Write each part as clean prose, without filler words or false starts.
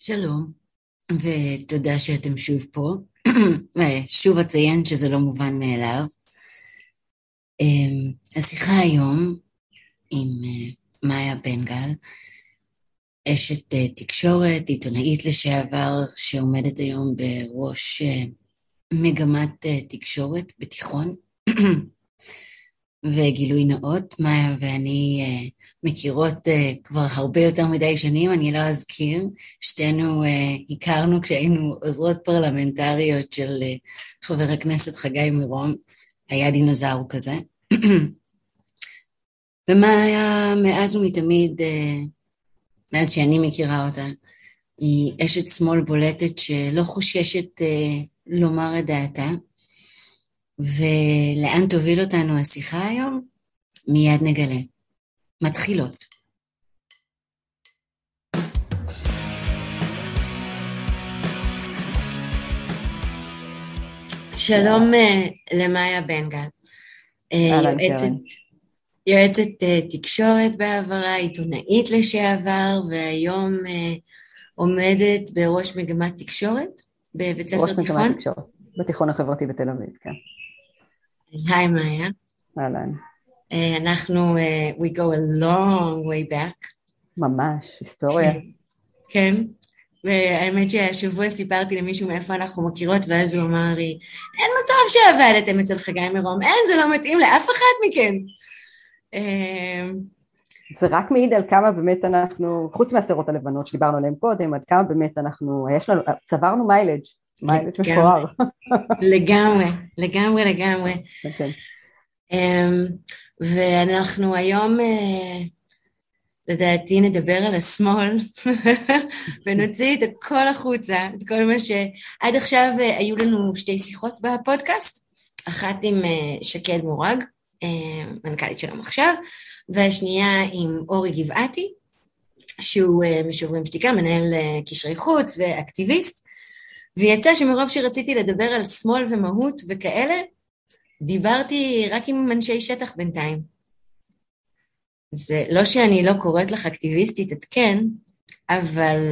שלום, ותודה שאתם שוב פה. שוב אציין שזה לא מובן מאליו. השיחה היום עם מאיה בן גל, אשת תקשורת, עיתונאית לשעבר, שעומדת היום בראש מגמת תקשורת בתיכון. וגילוי נאות, מאיה ואני מכירות כבר הרבה יותר מדי שנים, אני לא אזכיר, שתינו הכרנו כשהיינו עוזרות פרלמנטריות של חבר הכנסת חגי מירום, היה דינוזאור כזה. ומאיה מאז ומתמיד, מאז שאני מכירה אותה, היא אשת שמאל בולטת שלא חוששת לומר את דעתה, ולאן תוביל אותנו השיחה היום? מיד נגלה. מתחילות. שלום למאיה בן גל. יועצת תקשורת בעברה, עיתונאית לשעבר, והיום עומדת בראש מגמת תקשורת בבית ספר תיכון. בתיכון החברתי בתל אביב, כן. אז היי מאיה. אהלן. אנחנו, we go a long way back. ממש, היסטוריה. כן, והאמת שהשבוע סיפרתי למישהו מאיפה אנחנו מכירות, ואז הוא אמר לי, אין מצב שעבדתם אצל חגי מירום, אין, זה לא מתאים לאף אחת מכן. זה רק מעיד על כמה באמת אנחנו, חוץ מהסרות הלבנות שדיברנו עליהן קודם, עד כמה באמת אנחנו, יש לנו, צברנו מיילג' מפואר. לגמרי, לגמרי, לגמרי. ואנחנו היום, לדעתי, נדבר על השמאל, ונוציא את הכל החוצה, את כל מה שעד עכשיו היו לנו שתי שיחות בפודקאסט, אחת עם שקד מורג, מנכ"לית שלום עכשיו, והשנייה עם אורי גבעתי, שהוא משוברים שתיקה, מנהל קשרי חוץ ואקטיביסט, ויצא שמרוב שרציתי לדבר על שמאל ומהות וכאלה, דיברתי רק עם אנשי שטח בינתיים. זה לא שאני לא קוראת לך אקטיביסטית, את כן, אבל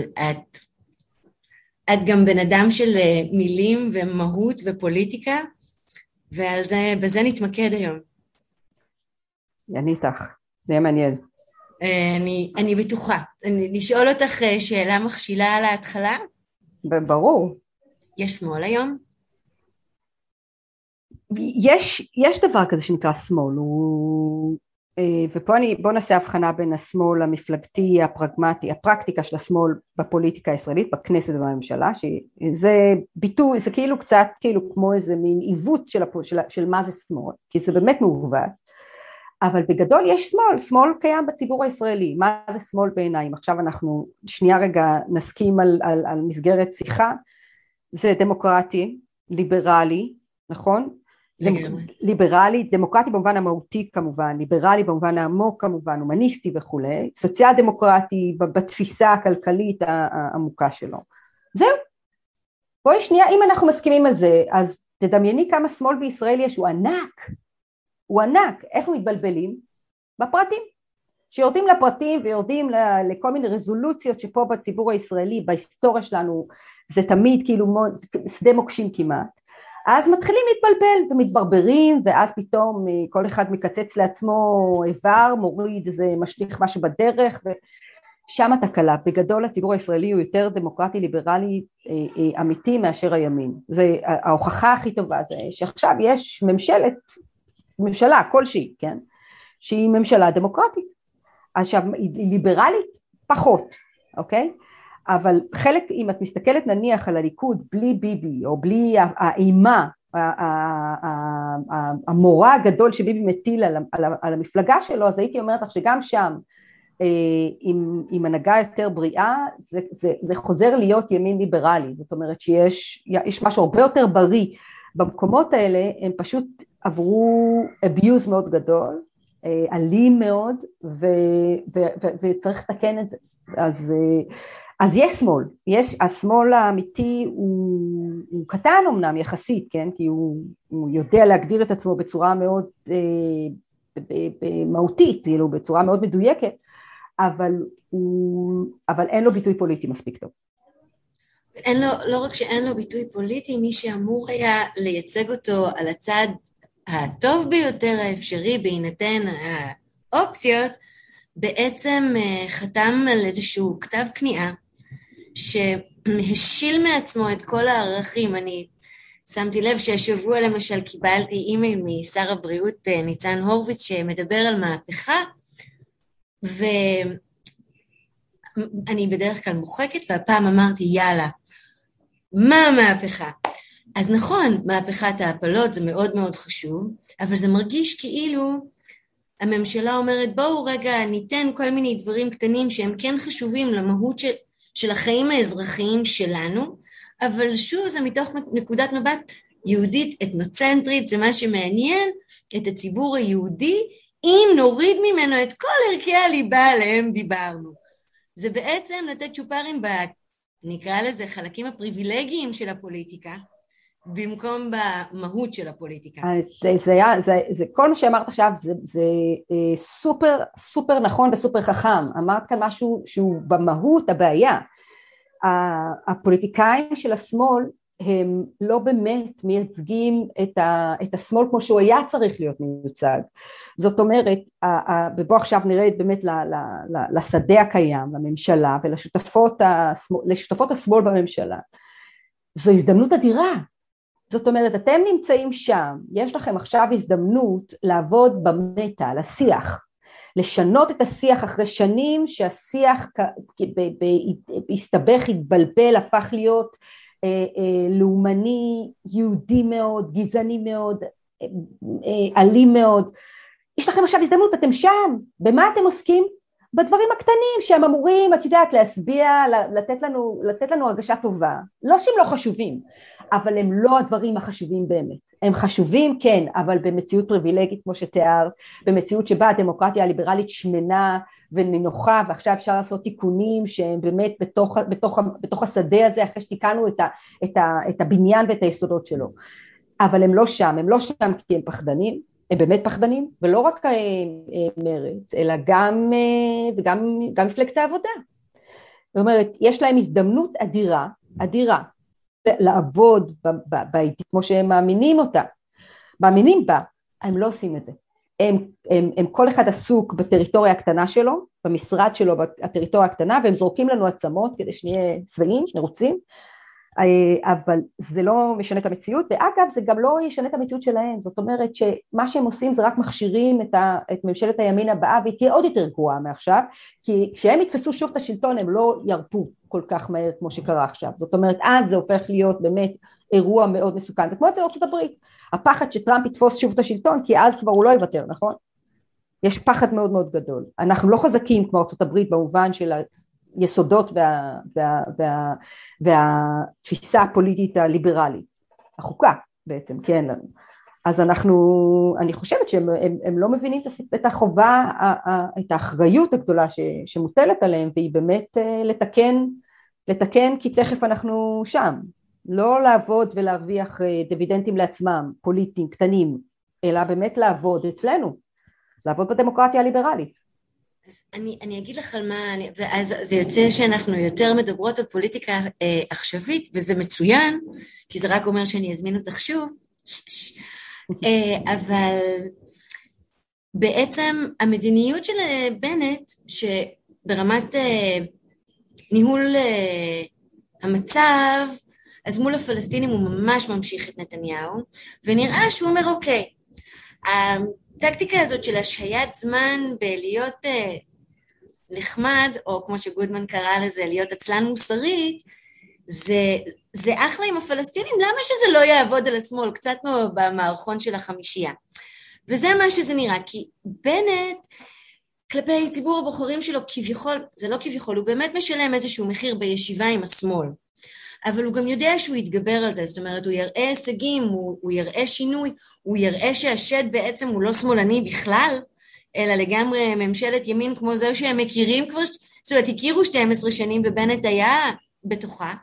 את גם בן אדם של מילים ומהות ופוליטיקה, בזה נתמקד היום. אני איתך, זה יהיה מעניין. אני בטוחה. נשאול אותך שאלה מכשילה על ההתחלה? ברור. יש שמאל היום? יש דבר כזה שנקרא שמאל, ופה בוא נעשה הבחנה בין השמאל המפלגתי, הפרגמטי, הפרקטיקה של השמאל בפוליטיקה הישראלית, בכנסת ובממשלה, שזה ביטוי, זה כאילו קצת כאילו כמו איזה מין עיוות של מה זה שמאל, כי זה באמת מעוות, אבל בגדול יש שמאל קיים בציבור הישראלי. מה זה שמאל בעיניים? עכשיו אנחנו שנייה רגע נסכים על מסגרת שיחה, זה דמוקרטי, ליברלי, נכון? ליברלי, דמוקרטי במובן המהותי כמובן, ליברלי במובן העמוק כמובן, הומניסטי וכולי, סוציאל דמוקרטי בתפיסה הכלכלית העמוקה שלו. זהו. בואי שנייה, אם אנחנו מסכימים על זה, אז תדמייני כמה שמאל בישראל יש, הוא ענק. הוא ענק. איפה מתבלבלים? בפרטים. שיורדים לפרטים ויורדים לכל מיני רזולוציות שפה בציבור הישראלי, בהיסטוריה שלנו, זה תמיד כאילו שדה מוקשים כמעט. אז מתחילים להתבלבל ומתברברים, ואז פתאום כל אחד מקצץ לעצמו איבר, מוריד איזה משליך משהו בדרך, ושם התקלה. בגדול הציבור הישראלי הוא יותר דמוקרטי, ליברלי, אמיתי מאשר הימין. זה ההוכחה הכי טובה, זה שעכשיו יש ממשלה כלשהי, כן? שהיא ממשלה דמוקרטית. עכשיו, היא ליברלית פחות, אוקיי? אבל חלק, אם את מסתכלת נניח על הליכוד בלי ביבי, או בלי האימה, המורא הגדול שביבי מטיל על המפלגה שלו, אז הייתי אומרת לך שגם שם, עם הנהגה יותר בריאה, זה חוזר להיות ימין ליברלי, זאת אומרת שיש משהו הרבה יותר בריא, במקומות האלה הם פשוט עברו abuse מאוד גדול, אלים מאוד, וצריך לתקן את זה. אז יש שמאל, השמאל האמיתי הוא קטן אמנם יחסית, כן? כי הוא יודע להגדיר את עצמו בצורה מאוד מהותית, כאילו בצורה מאוד מדויקת, אבל אין לו ביטוי פוליטי מספיק טוב. לא רק שאין לו ביטוי פוליטי, מי שאמור היה לייצג אותו על הצד הטוב ביותר האפשרי בהינתן האופציות, בעצם חתם על איזשהו כתב כניעה, שהשיל מעצמו את כל הערכים. אני שמתי לב שהשבוע למשל קיבלתי אימייל משר הבריאות ניצן הורוביץ שמדבר על מהפכה, ואני בדרך כלל מוחקת, והפעם אמרתי יאללה, מה המהפכה? אז נכון, מהפכת ההפלות זה מאוד מאוד חשוב, אבל זה מרגיש כאילו הממשלה אומרת בואו רגע ניתן כל מיני דברים קטנים שהם כן חשובים למהות של החיים האזרחיים שלנו, אבל שוב זה מתוך נקודת מבט יהודית אתנוצנטרית, זה מה שמעניין את הציבור היהודי, אם נוריד ממנו את כל ערכי הליבה עליהם דיברנו. זה בעצם לתת צ'ופרים נקרא לזה חלקים הפריבילגיים של הפוליטיקה, במקום במהות של הפוליטיקה. זה כל מה שאמרת עכשיו, זה סופר סופר נכון וסופר חכם. אמרת כאן משהו שהוא במהות הבעיה. הפוליטיקאים של השמאל הם לא באמת מייצגים את השמאל כמו שהוא היה צריך להיות מיוצג. זאת אומרת, ובוא עכשיו נרד באמת לשדה הקיים, לממשלה ולשותפות השמאל בממשלה. זו הזדמנות אדירה. זאת אומרת, אתם נמצאים שם, יש לכם עכשיו הזדמנות לעבוד במטה, על השיח, לשנות את השיח אחרי שנים שהשיח הסתבך, התבלבל, הפך להיות לאומני, יהודי מאוד, גזעני מאוד, אלים מאוד. יש לכם עכשיו הזדמנות, אתם שם, במה אתם עוסקים? בדברים הקטנים שהם אמורים, את יודעת, להסביע, לתת לנו הרגשה טובה. לא שהם לא חשובים, אבל הם לא הדברים החשובים באמת. הם חשובים, כן, אבל במציאות פריבילגית, כמו שתיאר, במציאות שבה הדמוקרטיה הליברלית שמנה ונינוחה, ועכשיו אפשר לעשות תיקונים שהם באמת בתוך השדה הזה, אחרי שתיקנו את הבניין ואת היסודות שלו. אבל הם לא שם כי הם פחדנים, הם באמת פחדנים, ולא רק מרץ, אלא גם מפלגת העבודה. זאת אומרת, יש להם הזדמנות אדירה, לעבוד כמו שהם מאמינים בה, הם לא עושים את זה. הם כל אחד עסוק בטריטוריה הקטנה שלו, במשרד שלו, בטריטוריה הקטנה, והם זורקים לנו עצמות כדי שנהיה שבעים, שנרוצים, אבל זה לא משנה את המציאות, ואגב זה גם לא ישנה את המציאות שלהם. זאת אומרת שמה שהם עושים זה רק מכשירים את ממשלת הימין הבאה, והיא תהיה עוד יותר גרועה מעכשיו, כי כשהם יתפסו שוב את השלטון הם לא ירפו כל כך מהר כמו שקרה עכשיו. זאת אומרת, אז זה הופך להיות באמת אירוע מאוד מסוכן. זה כמו אצל ארצות הברית, הפחד שטראמפ יתפוס שוב את השלטון, כי אז כבר הוא לא יוותר, נכון? יש פחד מאוד מאוד גדול. אנחנו לא חזקים כמו ארצות הברית במובן של היסודות והתפיסה הפוליטית הליברלית, החוקה בעצם, כן לנו. אז אני חושבת שהם לא מבינים את החובה, את האחריות הגדולה שמוטלת עליהם, והיא באמת לתקן, כי תכף אנחנו שם. לא לעבוד ולהרוויח דיבידנדים לעצמם, פוליטיים, קטנים, אלא באמת לעבוד אצלנו, לעבוד בדמוקרטיה הליברלית. אז אני אגיד לך על מה, ואז זה יוצא שאנחנו יותר מדברות על פוליטיקה עכשווית, וזה מצוין, כי זה רק אומר שאני אזמין אותך שוב, אבל בעצם המדיניות של בנט, שברמת ניהול המצב, אז מול הפלסטינים הוא ממש ממשיך את נתניהו, ונראה שהוא אומר אוקיי, הטקטיקה הזאת של השהיית זמן בלהיות נחמד, או כמו שגודמן קרא לזה, להיות עצלן מוסרית, זה אחלה עם הפלסטינים, למה שזה לא יעבוד על השמאל, קצת כמו במערכון של החמישייה. וזה מה שזה נראה, כי בנט, כלפי ציבור הבוחרים שלו כביכול, זה לא כביכול, הוא באמת משלם איזשהו מחיר בישיבה עם השמאל, אבל הוא גם יודע שהוא יתגבר על זה, זאת אומרת, הוא יראה הישגים, הוא יראה שינוי, הוא יראה שהשד בעצם הוא לא שמאלני בכלל, אלא לגמרי ממשלת ימין כמו זו שהם מכירים כבר, זאת אומרת, הכירו 12 שנים ובנט היה בתוכה,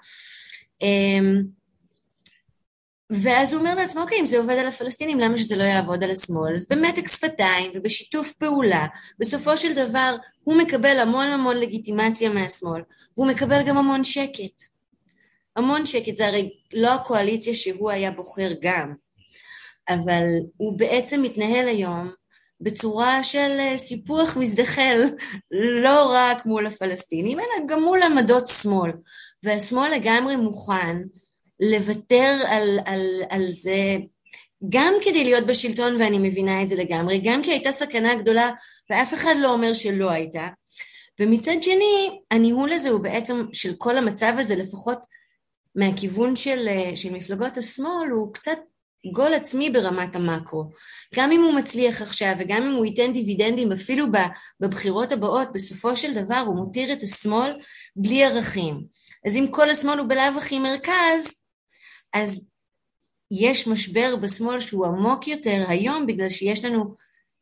ואז הוא אומר לעצמו, אוקיי, אם זה עובד על הפלסטינים, למה שזה לא יעבוד על השמאל? אז במתק שפתיים ובשיתוף פעולה, בסופו של דבר הוא מקבל המון לגיטימציה מהשמאל, והוא מקבל גם המון שקט. המון שקט, זה הרי לא הקואליציה שהוא היה בוחר גם, אבל הוא בעצם מתנהל היום בצורה של סיפוח מזדחל, לא רק מול הפלסטינים, אלא גם מול עמדות שמאל, והשמאל לגמרי מוכן לוותר על זה, גם כדי להיות בשלטון, ואני מבינה את זה לגמרי, גם כי הייתה סכנה גדולה, ואף אחד לא אומר שלא הייתה, ומצד שני, הניהול הזה הוא בעצם של כל המצב הזה, לפחות מהכיוון של מפלגות השמאל, הוא קצת גול עצמי ברמת המקרו. גם אם הוא מצליח עכשיו, וגם אם הוא ייתן דיבידנדים, אפילו בבחירות הבאות, בסופו של דבר הוא מותיר את השמאל בלי ערכים. אז אם כל השמאל הוא בלאו הכי מרכז, אז יש משבר בשמאל שהוא עמוק יותר היום, בגלל שיש לנו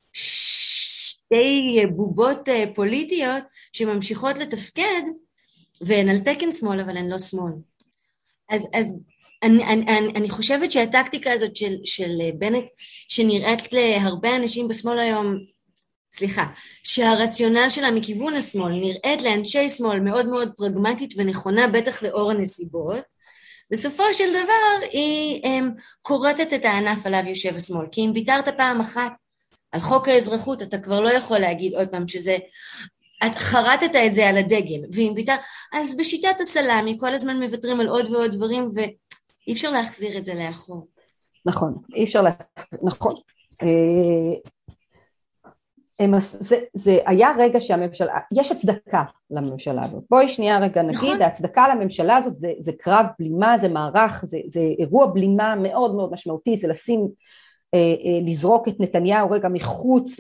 שתי בובות פוליטיות שממשיכות לתפקד, והן על תקן שמאל, אבל הן לא שמאל. אז אני חושבת שהטקטיקה הזאת של בנט, שנראית להרבה אנשים בשמאל היום, שהרציונל שלה מכיוון השמאל, נראית לאנשי שמאל מאוד מאוד פרגמטית ונכונה, בטח לאור הנסיבות, בסופו של דבר היא קורטת את הענף עליו יושב השמאל, כי אם ויתרת פעם אחת על חוק האזרחות, אתה כבר לא יכול להגיד עוד פעם שזה, את חרטת את זה על הדגל, ואם ויתר, אז בשיטת הסלאמי כל הזמן מוותרים על עוד ועוד דברים, ואי אפשר להחזיר את זה לאחור. נכון, אי אפשר נכון. זה היה רגע שהממשלה, יש הצדקה לממשלה הזאת. בואי שנייה רגע נגיד, ההצדקה לממשלה הזאת זה קרב בלימה, זה מערך, זה אירוע בלימה מאוד מאוד משמעותי, זה לזרוק את נתניהו רגע מחוץ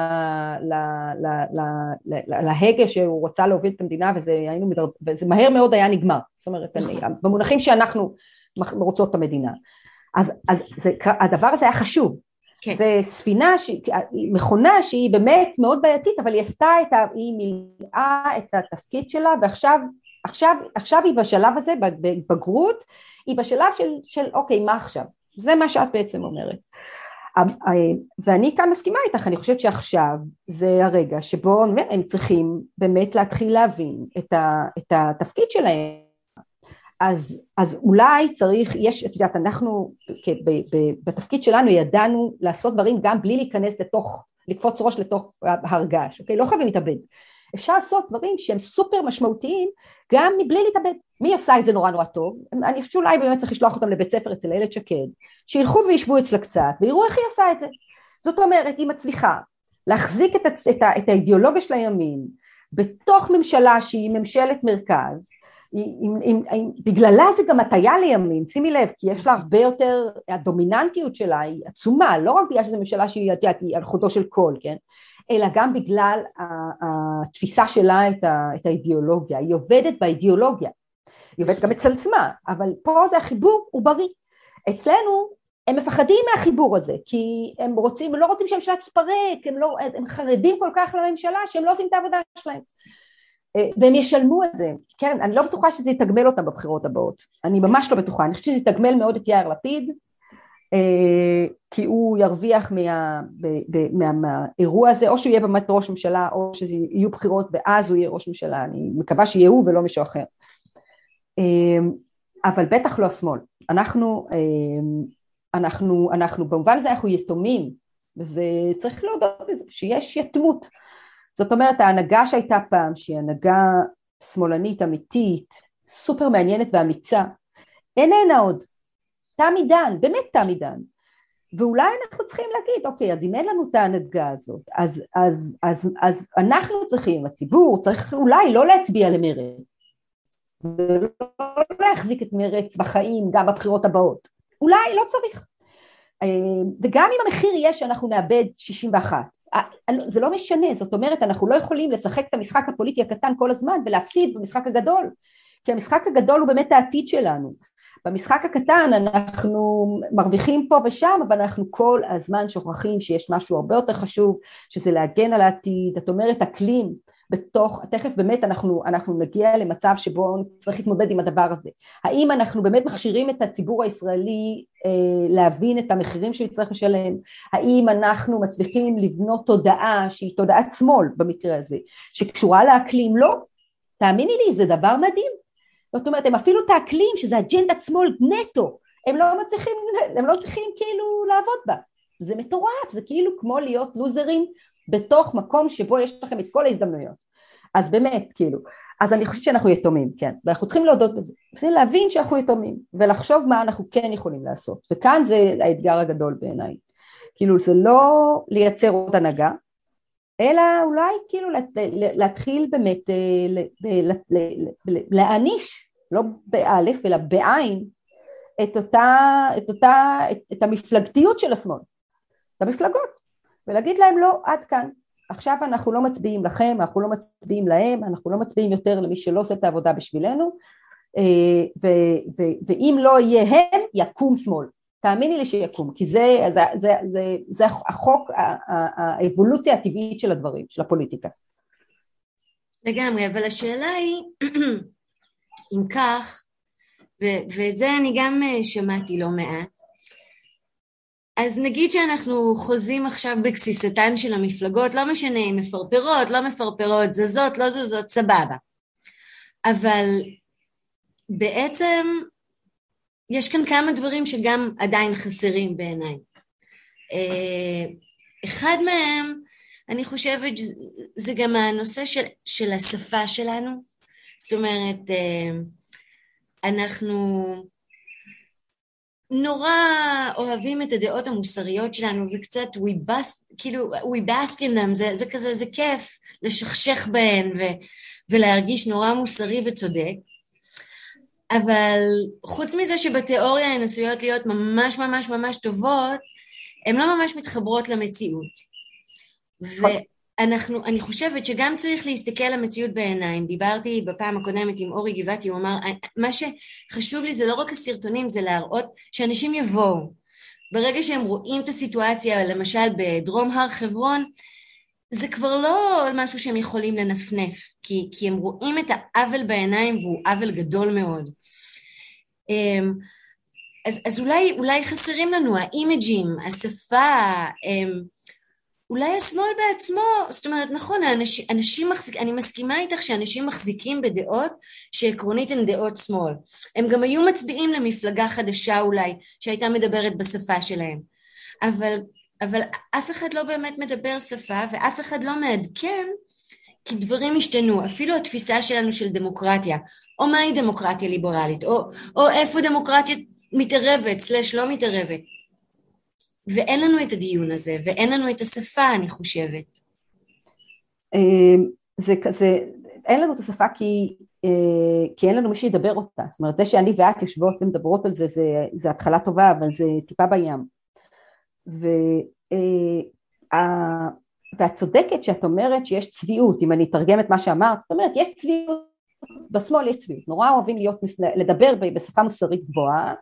להגה שהוא רוצה להוביל את המדינה, וזה מהר מאוד היה נגמר. זאת אומרת, במונחים שאנחנו רוצות את המדינה. אז הדבר הזה היה חשוב. זה ספינה, מכונה שהיא באמת מאוד בעייתית, אבל היא מילאה את התפקיד שלה, ועכשיו היא בשלב הזה, בבגרות, היא בשלב של אוקיי, מה עכשיו? זה מה שאת בעצם אומרת. ואני כאן מסכימה איתך, אני חושבת שעכשיו זה הרגע שבו הם צריכים באמת להתחיל להבין את התפקיד שלהם. אז אולי צריך, את יודעת, אנחנו בתפקיד שלנו ידענו לעשות דברים גם בלי להיכנס לקפוץ ראש לתוך הרגש, אוקיי? לא חייבים להתאבד. אפשר לעשות דברים שהם סופר משמעותיים גם מבלי להתאבד. מי עושה את זה נורא נורא טוב? אני חושב שאולי באמת צריך לשלוח אותם לבית ספר אצל איילת שקד, שילכו וישבו אצלה קצת ויראו איך היא עושה את זה. זאת אומרת, היא מצליחה להחזיק את האידיאולוגיה של הימין בתוך ממשלה שהיא ממשלת מרכז, בגללה זה גם הטיה לימין, שימי לב, כי יש לה הרבה יותר, הדומיננטיות שלה היא עצומה, לא רק בגלל שזו ממשלה שהיא על חודו של קול, כן? אלא גם בגלל התפיסה שלה את האידיאולוגיה, היא עובדת באידיאולוגיה, היא עובדת גם אצל עצמה, אבל פה זה החיבור הוא בריא. אצלנו הם מפחדים מהחיבור הזה, כי הם לא רוצים שהממשלה תתפרק, הם חרדים כל כך לממשלה שהם לא עושים את העבודה שלהם. והם ישלמו את זה. כן, אני לא בטוחה שזה יתגמל אותם בבחירות הבאות, אני ממש לא בטוחה, אני חושבת שזה יתגמל מאוד את יאיר לפיד, כי הוא ירוויח מהאירוע הזה, או שהוא יהיה באמת ראש ממשלה, או שזה יהיו בחירות ואז הוא יהיה ראש ממשלה, אני מקווה שיהיה הוא ולא מישהו אחר. אבל בטח לא השמאל, אנחנו במובן הזה אנחנו יתומים, וזה צריך להודות בזה, שיש יתמות. זאת אומרת, ההנהגה שהייתה פעם, שהיא הנהגה שמאלנית אמיתית, סופר מעניינת ואמיצה, איננה עוד. תם עידן, באמת תם עידן. ואולי אנחנו צריכים להגיד, אוקיי, אז אם אין לנו את ההנהגה הזאת, אז אנחנו צריכים, הציבור צריך אולי לא להצביע למרץ, ולא להחזיק את מרץ בחיים גם בבחירות הבאות. אולי לא צריך. וגם אם המחיר יהיה שאנחנו נאבד 61, זה לא משנה, זאת אומרת, אנחנו לא יכולים לשחק את המשחק הפוליטי הקטן כל הזמן ולהפסיד במשחק הגדול, כי המשחק הגדול הוא באמת העתיד שלנו. במשחק הקטן אנחנו מרוויחים פה ושם, אבל אנחנו כל הזמן שוכחים שיש משהו הרבה יותר חשוב, שזה להגן על העתיד. את אומרת, אקלים תכף באמת אנחנו נגיע למצב שבו צריך להתמודד עם הדבר הזה. האם אנחנו באמת מכשירים את הציבור הישראלי להבין את המחירים שהוא צריך לשלם? האם אנחנו מצליחים לבנות תודעה שהיא תודעת שמאל במקרה הזה, שקשורה לאקלים? לא, תאמיני לי, זה דבר מדהים. זאת אומרת, הם אפילו תעכלים שזה אג'נדת שמאל נטו, הם לא צריכים כאילו לעבוד בה. זה מטורף, זה כאילו כמו להיות לוזרים בתוך מקום שבו יש לכם את כל ההזדמנויות. אז באמת, כאילו, אז אני חושבת שאנחנו יתומים, כן, ואנחנו צריכים להודות בזה, צריכים להבין שאנחנו יתומים, ולחשוב מה אנחנו כן יכולים לעשות, וכאן זה האתגר הגדול בעיניי, כאילו זה לא לייצר עוד הנהגה, אלא אולי כאילו להתחיל באמת להעניש, לא באלף אלא בעין, את המפלגתיות של השמאל, את המפלגות, ולהגיד להם לא, עד כאן, עכשיו אנחנו לא מצביעים לכם, אנחנו לא מצביעים להם, אנחנו לא מצביעים יותר למי שלא עושה את העבודה בשבילנו, ואם לא יהיה הם, יקום שמאל, תאמיני לי שיקום, כי זה החוק, האבולוציה הטבעית של הדברים, של הפוליטיקה. לגמרי, אבל השאלה היא, אם כך, ואת זה אני גם שמעתי לא מעט, אז נגיד שאנחנו חוזים עכשיו בגסיסתן של המפלגות, לא משנה אם מפרפרות, לא מפרפרות, זזות, לא זזות, סבבה. אבל בעצם יש כאן כמה דברים שגם עדיין חסרים בעיניי. אחד מהם, אני חושבת, זה גם הנושא של השפה שלנו. זאת אומרת, אנחנו נורא אוהבים את הדעות המוסריות שלנו, וקצת we bask in them, זה כזה, זה כיף לשכשך בהן ולהרגיש נורא מוסרי וצודק, אבל חוץ מזה שבתיאוריה הן עשויות להיות ממש ממש ממש טובות, הן לא ממש מתחברות למציאות. אני חושבת שגם צריך להסתכל על המציאות בעיניים. דיברתי בפעם הקודמת עם אורי גבעתי, הוא אמר, מה שחשוב לי זה לא רק הסרטונים, זה להראות שאנשים יבואו. ברגע שהם רואים את הסיטואציה, למשל בדרום הר חברון, זה כבר לא משהו שהם יכולים לנפנף, כי הם רואים את העוול בעיניים, והוא עוול גדול מאוד. אז אולי חסרים לנו האימג'ים, השפה, אולי השמאל בעצמו, זאת אומרת, נכון, אני מסכימה איתך שאנשים מחזיקים בדעות שעקרונית הן דעות שמאל. הם גם היו מצביעים למפלגה חדשה אולי, שהייתה מדברת בשפה שלהם. אבל אף אחד לא באמת מדבר שפה, ואף אחד לא מעדכן, כי דברים השתנו. אפילו התפיסה שלנו של דמוקרטיה, או מהי דמוקרטיה ליברלית, או איפה דמוקרטיה מתערבת, סלש לא מתערבת. ואין לנו את הדיון הזה, ואין לנו את השפה, אני חושבת. אין לנו את השפה כי אין לנו מי שידבר אותה. זאת אומרת, זה שאני ואת יושבות ומדברות על זה, זה התחלה טובה, אבל זה טיפה בים. ואת צודקת שאת אומרת שיש צביעות, אם אני אתרגם את מה שאמרת, זאת אומרת, יש צביעות, בשמאל יש צביעות, נורא אוהבים לדבר בשפה מוסרית גבוהה,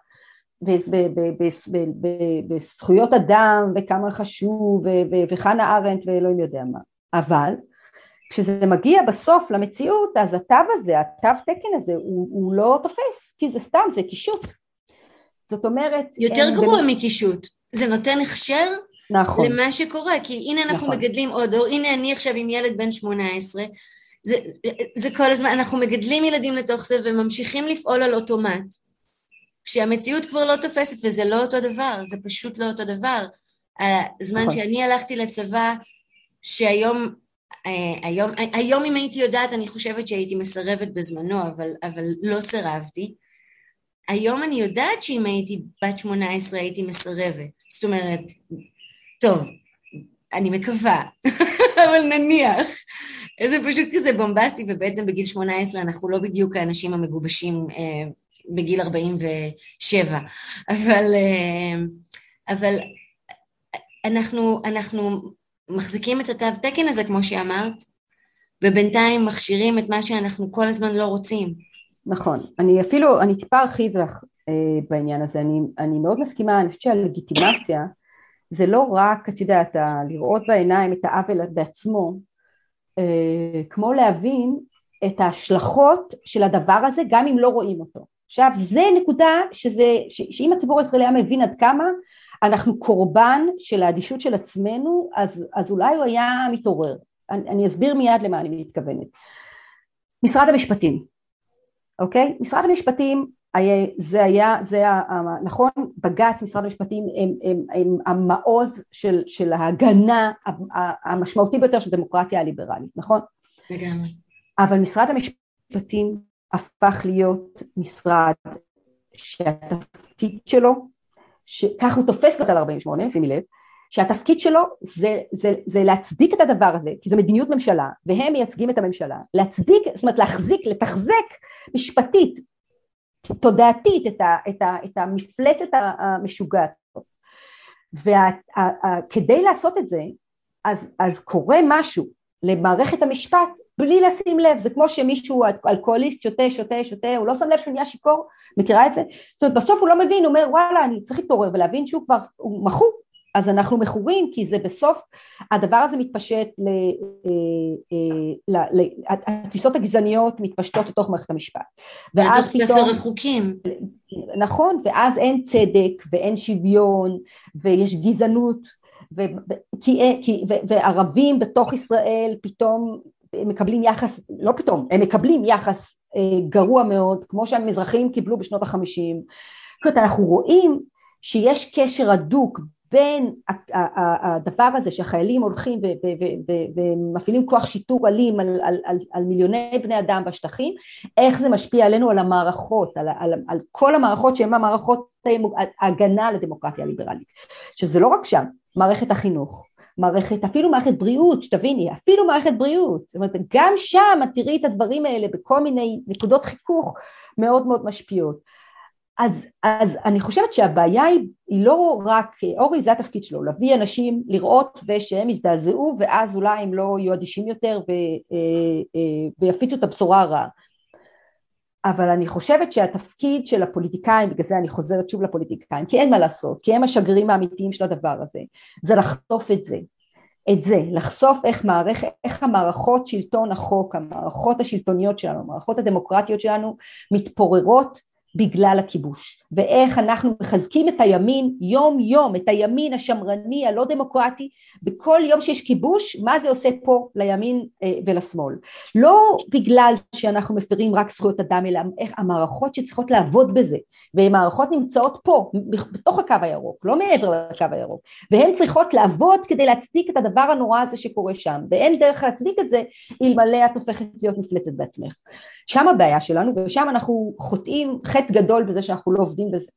בזכויות אדם וכמה חשוב וחנה ארנדט ואלוהים יודע מה, אבל כשזה מגיע בסוף למציאות, אז התו הזה, התו תקן הזה הוא לא תופס, כי זה סתם, זה קישוט. זאת אומרת, יותר גרוע מקישוט, זה נותן הכשר נכון. למה שקורה, כי הנה אנחנו נכון. מגדלים עוד דור, הנה אני עכשיו עם ילד בן 18, זה כל הזמן, אנחנו מגדלים ילדים לתוך זה וממשיכים לפעול על אוטומט, כשהמציאות כבר לא תופסת, וזה לא אותו דבר, זה פשוט לא אותו דבר. הזמן נכון. שאני הלכתי לצבא, שהיום היום אם הייתי יודעת, אני חושבת שהייתי מסרבת בזמנו, אבל לא סירבתי. היום אני יודעת שאם הייתי בת 18 הייתי מסרבת. זאת אומרת, טוב, אני מקווה, אבל נניח. זה פשוט כזה בומבסטי, ובעצם בגיל 18 אנחנו לא בדיוק האנשים המגובשים בגיל 47, אבל אנחנו מחזיקים את התו תקן הזה כמו שאמרת, ובינתיים מכשירים את מה שאנחנו כל הזמן לא רוצים. נכון, אני טיפה ארחיב לך בעניין הזה, אני מאוד מסכימה, אני חושבת שהלגיטימציה זה לא רק, את יודעת, לראות בעיניים את העוול בעצמו, כמו להבין את ההשלכות של הדבר הזה גם אם לא רואים אותו. עכשיו זה נקודה שאם הציבור הישראלי היה מבין עד כמה אנחנו קורבן של האדישות של עצמנו, אז אולי הוא היה מתעורר. אני אסביר מיד למה אני מתכוונת. משרד המשפטים, אוקיי? משרד המשפטים, נכון, בג"ץ, משרד המשפטים הם המעוז של ההגנה המשמעותי ביותר של דמוקרטיה הליברלית, נכון? לגמרי. אבל משרד המשפטים הפך להיות משרד שהתפקיד שלו, כך הוא תופס לו על 48, שימי לב, שהתפקיד שלו זה להצדיק את הדבר הזה, כי זה מדיניות ממשלה, והם מייצגים את הממשלה, להצדיק, זאת אומרת להחזיק, לתחזק משפטית, תודעתית את המפלצת המשוגעת. וכדי לעשות את זה, אז קורה משהו למערכת המשפט, בלי לשים לב, זה כמו שמישהו אלכוהוליסט שותה, הוא לא שם לב שהוא נהיה שיקור, מכירה את זה? זאת אומרת, בסוף הוא לא מבין, הוא אומר, וואלה, אני צריך להתעורר ולהבין שהוא כבר, הוא מכור, אז אנחנו מכורים, כי זה בסוף, הדבר הזה מתפשט, התפיסות הגזעניות מתפשטות לתוך מערכת המשפט. ואז פתאום, ספר החוקים. נכון, ואז אין צדק, ואין שוויון, ויש גזענות, וערבים בתוך ישראל פתאום מקבלים יחס, לא פתאום, הם מקבלים יחס גרוע מאוד, כמו שהמזרחים קיבלו בשנות ה-50. אנחנו רואים שיש קשר הדוק בין הדבר הזה שהחיילים הולכים ומפעילים כוח שיטור אלים על מיליוני בני אדם בשטחים, איך זה משפיע עלינו, על המערכות, על כל המערכות שהן המערכות ההגנה על הדמוקרטיה הליברלית, שזה לא רק שם, מערכת החינוך, אפילו מערכת בריאות, שתביני, אפילו מערכת בריאות, זאת אומרת, גם שם תראי את הדברים האלה בכל מיני נקודות חיכוך מאוד מאוד משפיעות. אז אני חושבת שהבעיה היא לא רק, אורי זה התפקיד שלו, להביא אנשים לראות ושהם יזדעזעו, ואז אולי הם לא יהיו אדישים יותר ויפיצו את הבשורה הרעה. אבל אני חושבת שהתפקיד של הפוליטיקאים, בגלל זה אני חוזרת שוב לפוליטיקאים, כי אין מה לעשות, כי הם השגרירים האמיתיים של הדבר הזה, זה לחשוף את זה, לחשוף איך המערכות שלטון החוק, המערכות השלטוניות שלנו, המערכות הדמוקרטיות שלנו מתפוררות בגלל הכיבוש, ואיך אנחנו מחזקים את הימין יום יום, את הימין השמרני הלא דמוקרטי, בכל יום שיש כיבוש, מה זה עושה פה לימין ולשמאל, לא בגלל שאנחנו מפרים רק זכויות אדם, אלא איך המערכות שצריכות לעבוד בזה, והמערכות נמצאות פה, בתוך הקו הירוק, לא מעבר לקו הירוק, והן צריכות לעבוד כדי להצדיק את הדבר הנורא הזה שקורה שם, ואין דרך להצדיק את זה, אלמלא את הופכת להיות מפלצת בעצמך. שם הבעיה שלנו, ושם אנחנו חוטאים חטא גדול בזה שאנחנו לא עובדים בזה.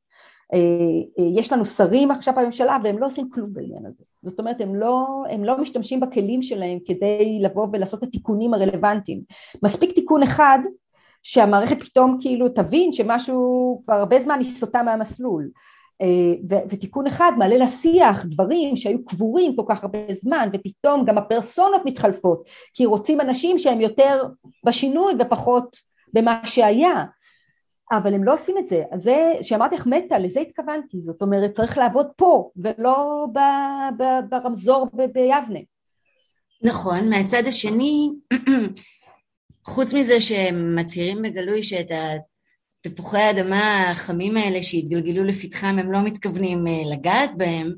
יש לנו שרים עכשיו בממשלה, והם לא עושים כלום בעניין הזה. זאת אומרת, הם לא משתמשים בכלים שלהם כדי לבוא ולעשות את התיקונים הרלוונטיים. מספיק תיקון אחד, שהמערכת פתאום כאילו תבין שמשהו כבר הרבה זמן נסוטה מהמסלול. ותיקון אחד מעלה לשיח דברים שהיו קבורים כל כך הרבה זמן, ופתאום גם הפרסונות מתחלפות, כי רוצים אנשים שהם יותר בשינוי ופחות במה שהיה, אבל הם לא עושים את זה. אז זה שאמרתי לך מתה, לזה התכוונתי, זאת אומרת צריך לעבוד פה ולא ברמזור ביבנה. נכון, מהצד השני, חוץ מזה שהם מצהירים בגלוי שאת תפוחי האדמה החמים האלה שהתגלגלו לפתחם, הם לא מתכוונים לגעת בהם.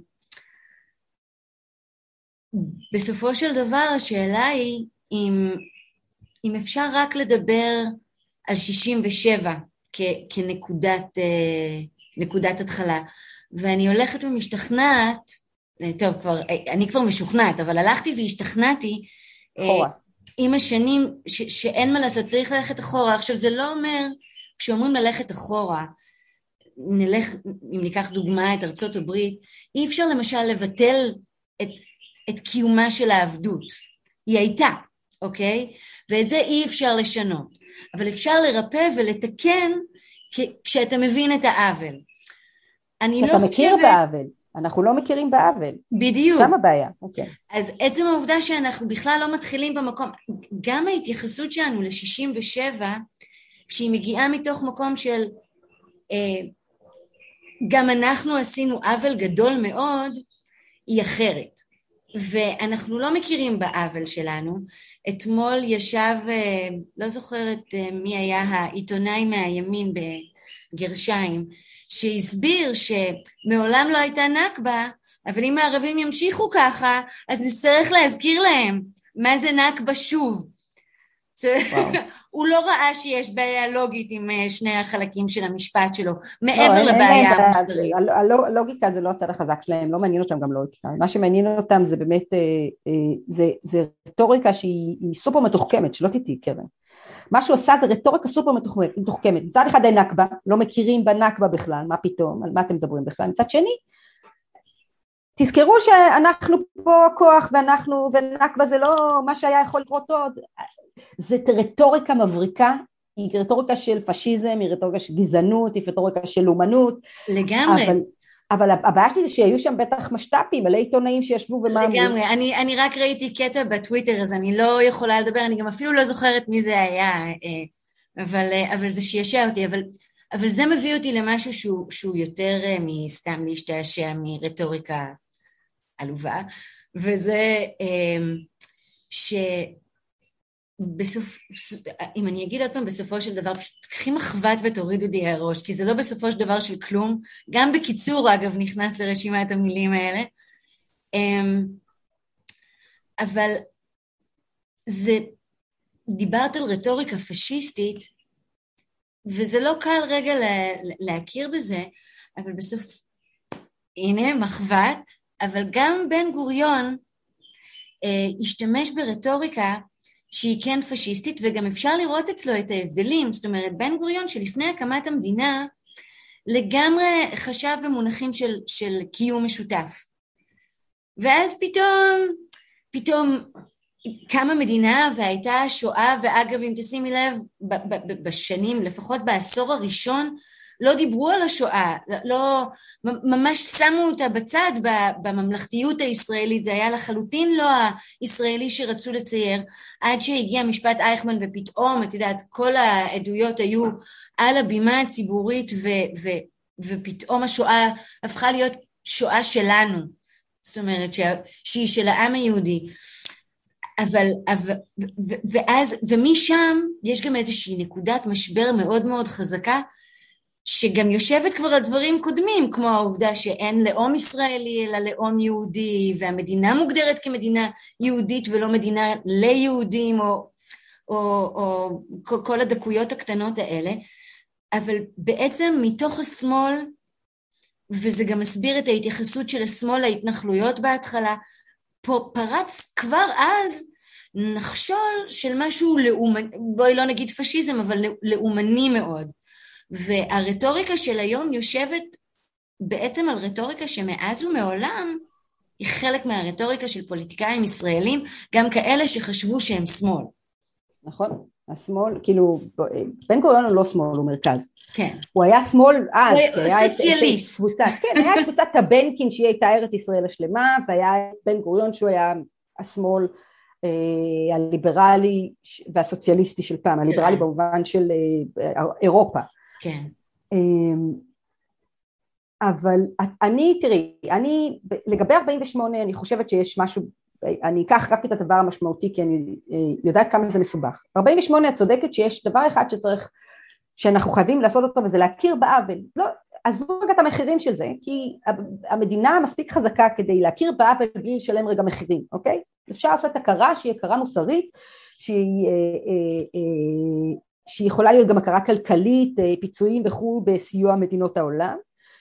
בסופו של דבר השאלה היא אם אפשר רק לדבר על 67 כנקודת התחלה. ואני הולכת ומשתכנעת, טוב, אני כבר משוכנעת, אבל הלכתי והשתכנעתי עם השנים שאין מה לעשות, צריך ללכת אחורה. עכשיו זה לא אומר, כשאומרים ללכת אחורה, אם ניקח דוגמה את ארצות הברית, אי אפשר למשל לבטל את קיומה של העבדות. היא הייתה, אוקיי? ואת זה אי אפשר לשנות. אבל אפשר לרפא ולתקן כשאתה מבין את העוול. אתה מכיר בעוול. אנחנו לא מכירים בעוול. בדיוק. שם הבעיה. אוקיי. אז עצם העובדה שאנחנו בכלל לא מתחילים במקום, גם ההתייחסות שלנו ל-67, כשהיא מגיעה מתוך מקום של גם אנחנו עשינו עוול גדול מאוד, היא אחרת. ואנחנו לא מכירים בעוול שלנו. אתמול ישב, לא זוכרת מי היה העיתונאי מהימין בגרשיים, שהסביר שמעולם לא הייתה נכבה, אבל אם הערבים ימשיכו ככה, אז נצטרך להזכיר להם מה זה נכבה שוב. הוא לא ראה שיש בעיה לוגית עם שני החלקים של המשפט שלו, לא, מעבר לבעיה המוסרית. הלוגיקה זה לא הצד החזק שלהם, לא מעניין אותם גם לוגיקה, מה שמעניין אותם זה באמת, זה רטוריקה שהיא סופר מתוחכמת, שלא תטעי קרן, מה שהוא עושה זה רטוריקה סופר מתוחכמת, מצד אחד אין נכבה, לא מכירים בנכבה בכלל, מה פתאום, על מה אתם מדברים בכלל, מצד שני, תזכרו שאנחנו פה כוח ונכבה זה לא מה שהיה יכול לקרות עוד, זה רטוריקה מבריקה, היא רטוריקה של פשיזם, היא רטוריקה של גזענות, היא רטוריקה של לאומנות. לגמרי. אבל הבעיה שלי זה שהיו שם בטח משת"פים, מלא עיתונאים שישבו ומה אמרו. לגמרי, אני רק ראיתי קטע בטוויטר, אז אני לא יכולה לדבר, אני גם אפילו לא זוכרת מי זה היה, אבל זה שישע אותי, אבל זה מביא אותי למשהו שהוא יותר מסתם להשתעשע מרטוריקה עלובה, וזה אם אני אגיד עוד פעם, בסופו של דבר, פשוט קחי מחבת ותורידו די הראש, כי זה לא בסופו של דבר של כלום, גם בקיצור אגב נכנס לרשימת המילים האלה, אבל דיברת על רטוריקה פשיסטית, וזה לא קל רגע להכיר בזה, אבל בסוף, הנה מחבת, אבל גם בן גוריון השתמש ברטוריקה, שהיא כן פשיסטית, וגם אפשר לראות אצלו את ההבדלים, זאת אומרת, בן גוריון שלפני הקמת המדינה, לגמרי חשב במונחים של קיום משותף. ואז פתאום קמה מדינה והייתה שואה, ואגב, אם תשימי לב, בשנים, לפחות בעשור הראשון, לא דיברו על השואה, לא, ממש שמו אותה בצד בממלכתיות הישראלית, זה היה לחלוטין לא הישראלי שרצו לצייר, עד שהגיע משפט אייכמן ופתאום, את יודעת, כל העדויות היו על הבימה הציבורית ופתאום השואה הפכה להיות שואה שלנו, זאת אומרת שהיא של העם היהודי, ומשם יש גם איזושהי נקודת משבר מאוד מאוד חזקה, שגם יושבת כבר על דברים קודמים, כמו העובדה שאין לאום ישראלי, אלא לאום יהודי, והמדינה מוגדרת כמדינה יהודית ולא מדינה ליהודים, או כל הדקויות הקטנות האלה, אבל בעצם מתוך השמאל, וזה גם מסביר את ההתייחסות של השמאל להתנחלויות בהתחלה, פרץ כבר אז נחשול של משהו לאומני, בואי לא נגיד פשיזם, אבל לאומני מאוד. והרטוריקה של היום יושבת בעצם על רטוריקה שמאז ומעולם היא חלק מהרטוריקה של פוליטיקאים ישראלים, גם כאלה שחשבו שהם שמאל. נכון, השמאל, כאילו, בן גוריון הוא לא שמאל, הוא מרכז. כן. הוא היה שמאל אז. הוא היה סוציאליסט. כן, היה קבוצת הבנקין שהיא הייתה ארץ ישראל השלמה, והיה בן גוריון שהוא היה השמאל הליברלי והסוציאליסטי של פעם, הליברלי במובן של אירופה. כן. אבל תראי, לגבי 48 אני חושבת שיש משהו, אני אקח רק את הדבר המשמעותי כי אני יודעת כמה זה מסובך. 48 את צודקת שיש דבר אחד שאנחנו חייבים לעשות אותו, וזה להכיר בעוול. לא, עזבו רגע את המחירים של זה, כי המדינה מספיק חזקה כדי להכיר בעוול בלי לשלם רגע מחירים, אוקיי? אפשר לעשות הכרה שהיא הכרה מוסרית, שהיא יכולה להיות גם הכרה כלכלית, פיצויים וכו' בסיוע מדינות העולם.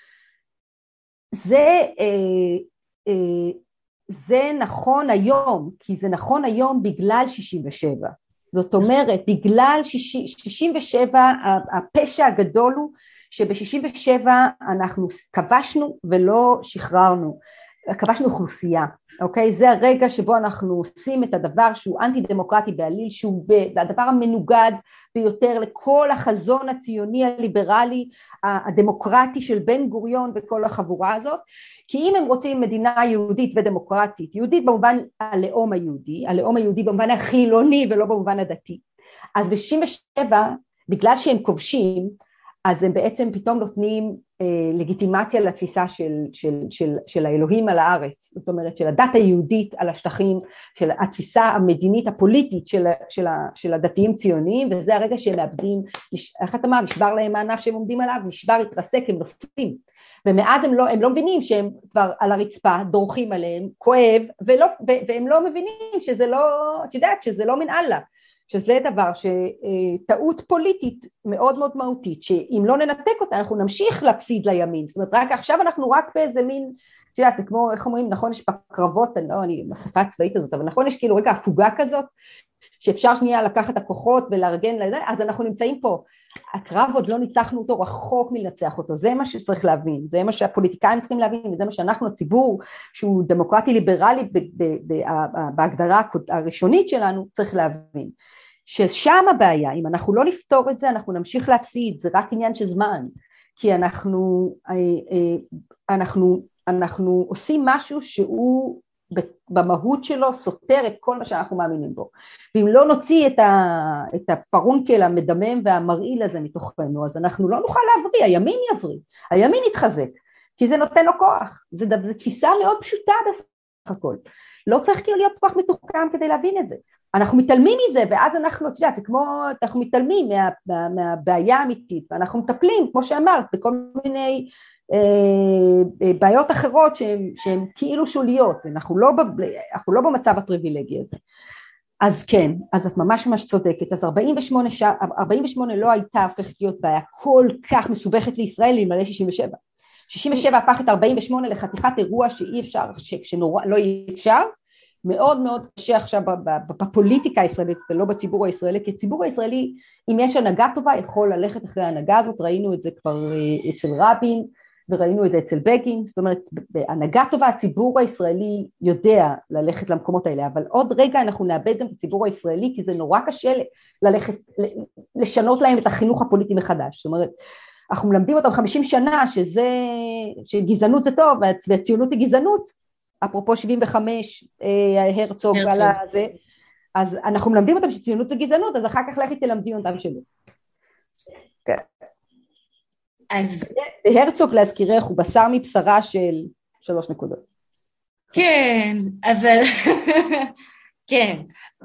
זה נכון היום, כי זה נכון היום בגלל 67. זאת אומרת, בגלל 67 הפשע הגדול הוא שב-67 אנחנו כבשנו ולא שחררנו, כבשנו אוכלוסייה, אוקיי? זה הרגע שבו אנחנו עושים את הדבר שהוא אנטי דמוקרטי בעליל, שהוא הדבר המנוגד ביותר לכל החזון הציוני הליברלי הדמוקרטי של בן גוריון וכל החבורה הזאת, כי אם הם רוצים מדינה יהודית ודמוקרטית, יהודית במובן הלאום היהודי במובן החילוני ולא במובן הדתי, אז ב-67 בגלל שהם כובשים, אז הם בעצם פתאום נותנים לגיטימציה לתפיסה של האלוהים על הארץ, זאת אומרת של הדת היהודית על השטחים, של התפיסה המדינית הפוליטית של הדתיים ציוניים, וזה הרגע שהם מאבדים, איך אתה אמר, נשבר להם הענף שהם עומדים עליו, נשבר, התרסק, הם נופלים, ומאז הם לא מבינים שהם כבר על הרצפה, דורכים עליהם, כואב, והם לא מבינים שזה לא, את יודעת, שזה לא מן אללה, שזה דבר שטעות פוליטית מאוד מאוד מהותית, שאם לא ננתק אותה אנחנו נמשיך להפסיד לימין, זאת אומרת רק עכשיו אנחנו רק באיזה מין, זה כמו, איך אומרים, נכון, יש בקרבות, אני בשפה הצבאית הזאת, אבל נכון, יש כאילו רגע הפוגה כזאת, שאפשר שנייה לקחת את הכוחות ולארגן, אז אנחנו נמצאים פה, הקרב עוד לא ניצחנו אותו, רחוק מלנצח אותו, זה מה שצריך להבין, זה מה שהפוליטיקאים צריכים להבין, וזה מה שאנחנו, הציבור שהוא דמוקרטי ליברלי, בהגדרה הראשונית שלנו, צריך להבין, ששם הבעיה, אם אנחנו לא נפתור את זה, אנחנו נמשיך להפסיד, זה רק עניין של זמן, כי אנחנו עושים משהו שהוא במהות שלו סותר את כל מה שאנחנו מאמינים בו, ואם לא נוציא את הפרונקל המדמם והמרעיל הזה מתוכנו, אז אנחנו לא נוכל להבריא, הימין יבריא, הימין יתחזק, כי זה נותן לו כוח, זה תפיסה מאוד פשוטה בסך הכל, לא צריך כאילו להיות כל כך מתוחכם כדי להבין את זה, אנחנו מתעלמים מזה, ואז אנחנו, זה כמו, אנחנו מתעלמים מהבעיה האמיתית, ואנחנו מטפלים, כמו שאמרת, בכל מיני בעיות אחרות שהן כאילו שוליות, אנחנו לא במצב הפריבילגי הזה. אז כן, אז את ממש ממש צודקת, אז 48 לא הייתה הופכת להיות בעיה כל כך מסובכת לישראל אלמלא 67. 67 הפך את 48 לחתיכת אירוע שאי אפשר, שנורא לא אי אפשר, מאוד מאוד קשה עכשיו בפוליטיקה הישראלית ולא בציבור הישראלי, כי הציבור הישראלי, אם יש הנהגה טובה, יכול ללכת אחרי ההנהגה הזאת, ראינו את זה כבר אצל רבין, וראינו את זה אצל בגין, זאת אומרת, בהנהגה טובה הציבור הישראלי יודע ללכת למקומות האלה, אבל עוד רגע אנחנו נאבד גם את הציבור הישראלי, כי זה נורא קשה ללכת, לשנות להם את החינוך הפוליטי מחדש, זאת אומרת, אנחנו מלמדים אותם 50 שנה שגזענות זה טוב, והציונות היא גזענות, אפרופו 75, הרצוג על זה, אז אנחנו מלמדים אותם שציונות זה גזענות, אז אחר כך לכי תלמדי אותם שלא. כן. אז הרצוג להזכירך הוא בשר מבשרה של 3 נקודות. כן, אבל כן,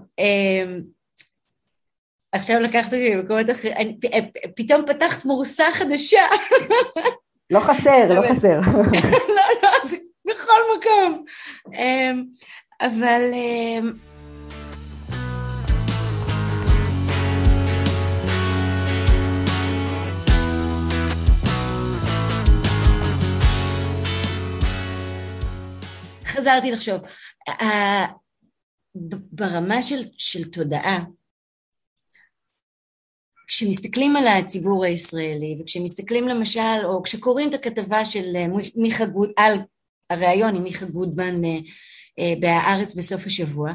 עכשיו לקחת אותי במקומות אחרים, פתאום פתחת מורסה חדשה. לא חסר. לא, זה בכל מקום. אבל חזרתי לחשוב, ברמה של תודעה, כשמסתכלים על הציבור הישראלי, וכשמסתכלים למשל, או כשקוראים את הכתבה של מיכה גודמן, על הרעיון עם מיכה גודמן בהארץ בסוף השבוע,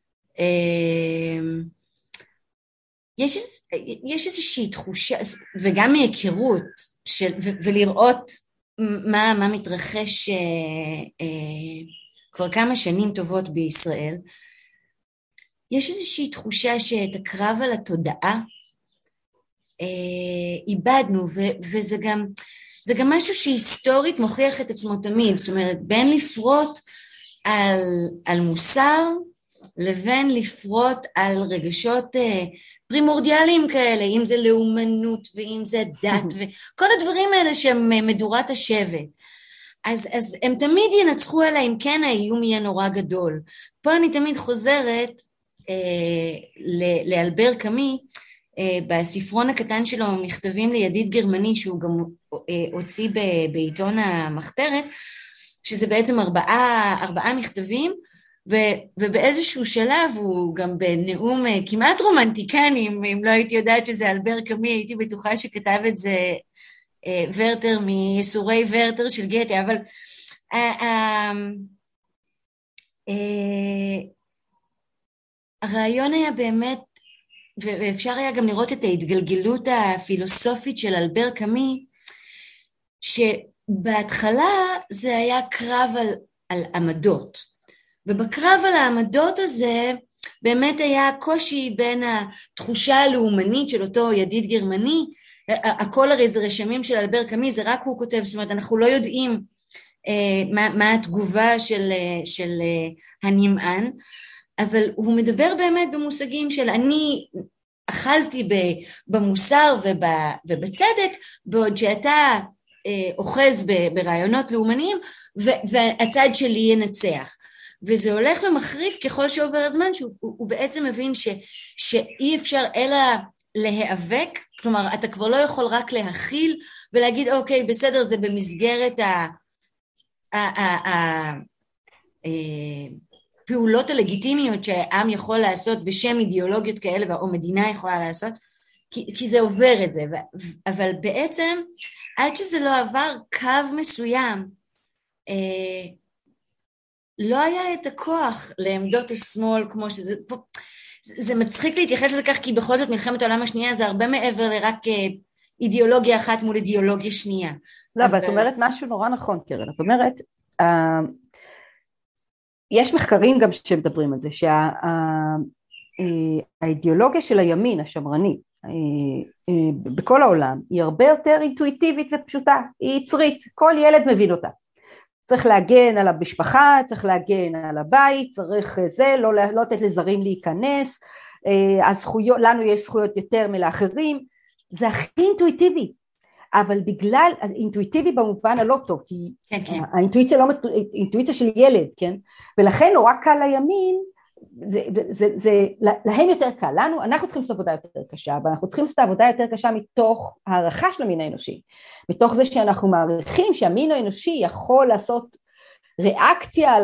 יש איזושהי תחושה, וגם מהיכרות, ולראות מה מתרחש כבר כמה שנים טובות בישראל, יש איזושהי תחושה שאת הקרב על התודעה איבדנו, וזה גם משהו שהיסטורית מוכיח את עצמו תמיד, זאת אומרת, בין לפרוט על מוסר, לבין לפרוט על רגשות פרימורדיאליים כאלה, אם זה לאומנות ואם זה דת, וכל הדברים האלה שהם מדורת השבט. אז הם תמיד ינצחו עליהם, אם כן האיום יהיה נורא גדול. פה אני תמיד חוזרת לאלבר קאמי, בספרון הקטן שלו, מכתבים לידיד גרמני, שהוא גם הוציא בעיתון המחתרת, שזה בעצם 4 מכתבים, ובאיזשהו שלב, הוא גם בנאום כמעט רומנטיקני, אם לא הייתי יודעת שזה אלבר קאמי, הייתי בטוחה שכתב את זה ורטר מיסורי ורטר של גתה, אבל הרעיון היה באמת, ואפשר היה גם לראות את ההתגלגלות הפילוסופית של אלבר קאמי, שבהתחלה זה היה קרב על עמדות, ובקרב על העמדות הזה באמת היה קושי בין התחושה הלאומנית של אותו ידיד גרמני, הכל הרי זה רשמים של אלבר קאמי, זה רק הוא כותב, זאת אומרת אנחנו לא יודעים מה התגובה של הנמען, אבל הוא מדבר באמת במושגים של אני אחזתי במוסר ובצדק, בעוד שאתה אוחז ברעיונות לאומניים, והצד שלי ינצח. וזה הולך ומחריף ככל שעובר הזמן, שהוא בעצם מבין שאי אפשר אלא להיאבק, כלומר אתה כבר לא יכול רק להכיל ולהגיד אוקיי בסדר זה במסגרת הפעולות הלגיטימיות שהעם יכול לעשות בשם אידיאולוגיות כאלה או מדינה יכולה לעשות, כי זה עובר את זה, אבל בעצם עד שזה לא עבר קו מסוים, לא היה את הכוח לעמדות השמאל כמו שזה, זה מצחיק להתייחס לזה כך כי בכל זאת מלחמת העולם השנייה זה הרבה מעבר לרק אידיאולוגיה אחת מול אידיאולוגיה שנייה. לא, אבל את אומרת משהו נורא נכון קרן, את אומרת, יש מחקרים גם שמדברים על זה, שהאידיאולוגיה של הימין השמרני בכל העולם היא הרבה יותר אינטואיטיבית ופשוטה, היא יצרית, כל ילד מבין אותה. צריך להגן על המשפחה, צריך להגן על הבית, צריך זה, לא לתת לזרים להיכנס, הזכויות, לנו יש זכויות יותר מלאחרים, זה הכי אינטואיטיבי, אבל בגלל, אינטואיטיבי במובן הלא טוב, כי כן. האינטואיציה לא, אינטואיציה של ילד, כן? ולכן נורא קל לימין, להם יותר קל, אנחנו צריכים לעשות עבודה יותר קשה, ואנחנו צריכים לעשות עבודה יותר קשה מתוך הערכה של המין האנושי, מתוך זה שאנחנו מעריכים שהמין האנושי יכול לעשות ריאקציה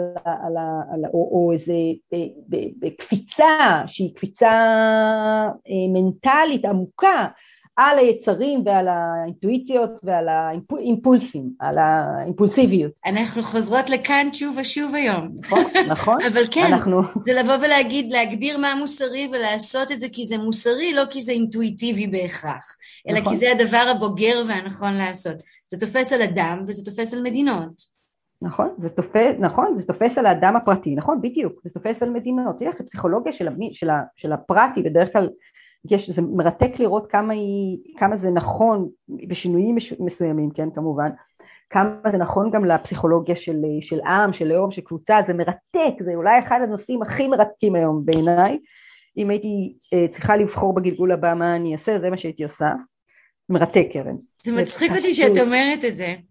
או איזה קפיצה שהיא קפיצה מנטלית עמוקה על היצרים ועל האינטואיציות ועל האימפולסים, על האימפולסיביות. אנחנו חוזרות לכאן שוב ושוב היום. נכון. אבל כן, זה לבוא ולהגיד, להגדיר מה מוסרי ולעשות את זה כי זה מוסרי, לא כי זה אינטואיטיבי בהכרח, אלא כי זה הדבר הבוגר והנכון לעשות. זה תופס על אדם וזה תופס על מדינות. נכון, זה תופס על האדם הפרטי, נכון, בדיוק, זה תופס על מדינות. תראה, הפסיכולוגיה של הפרטי בדרך כלל, זה מרתק לראות כמה זה נכון בשינויים מסוימים, כן, כמובן, כמה זה נכון גם לפסיכולוגיה של עם, של לאום, של קבוצה, זה מרתק, זה אולי אחד הנושאים הכי מרתקים היום בעיניי, אם הייתי צריכה לבחור בגלגול הבא מה אני אעשה, זה מה שהייתי עושה, מרתק קרן. זה מצחיק אותי שאת אומרת את זה,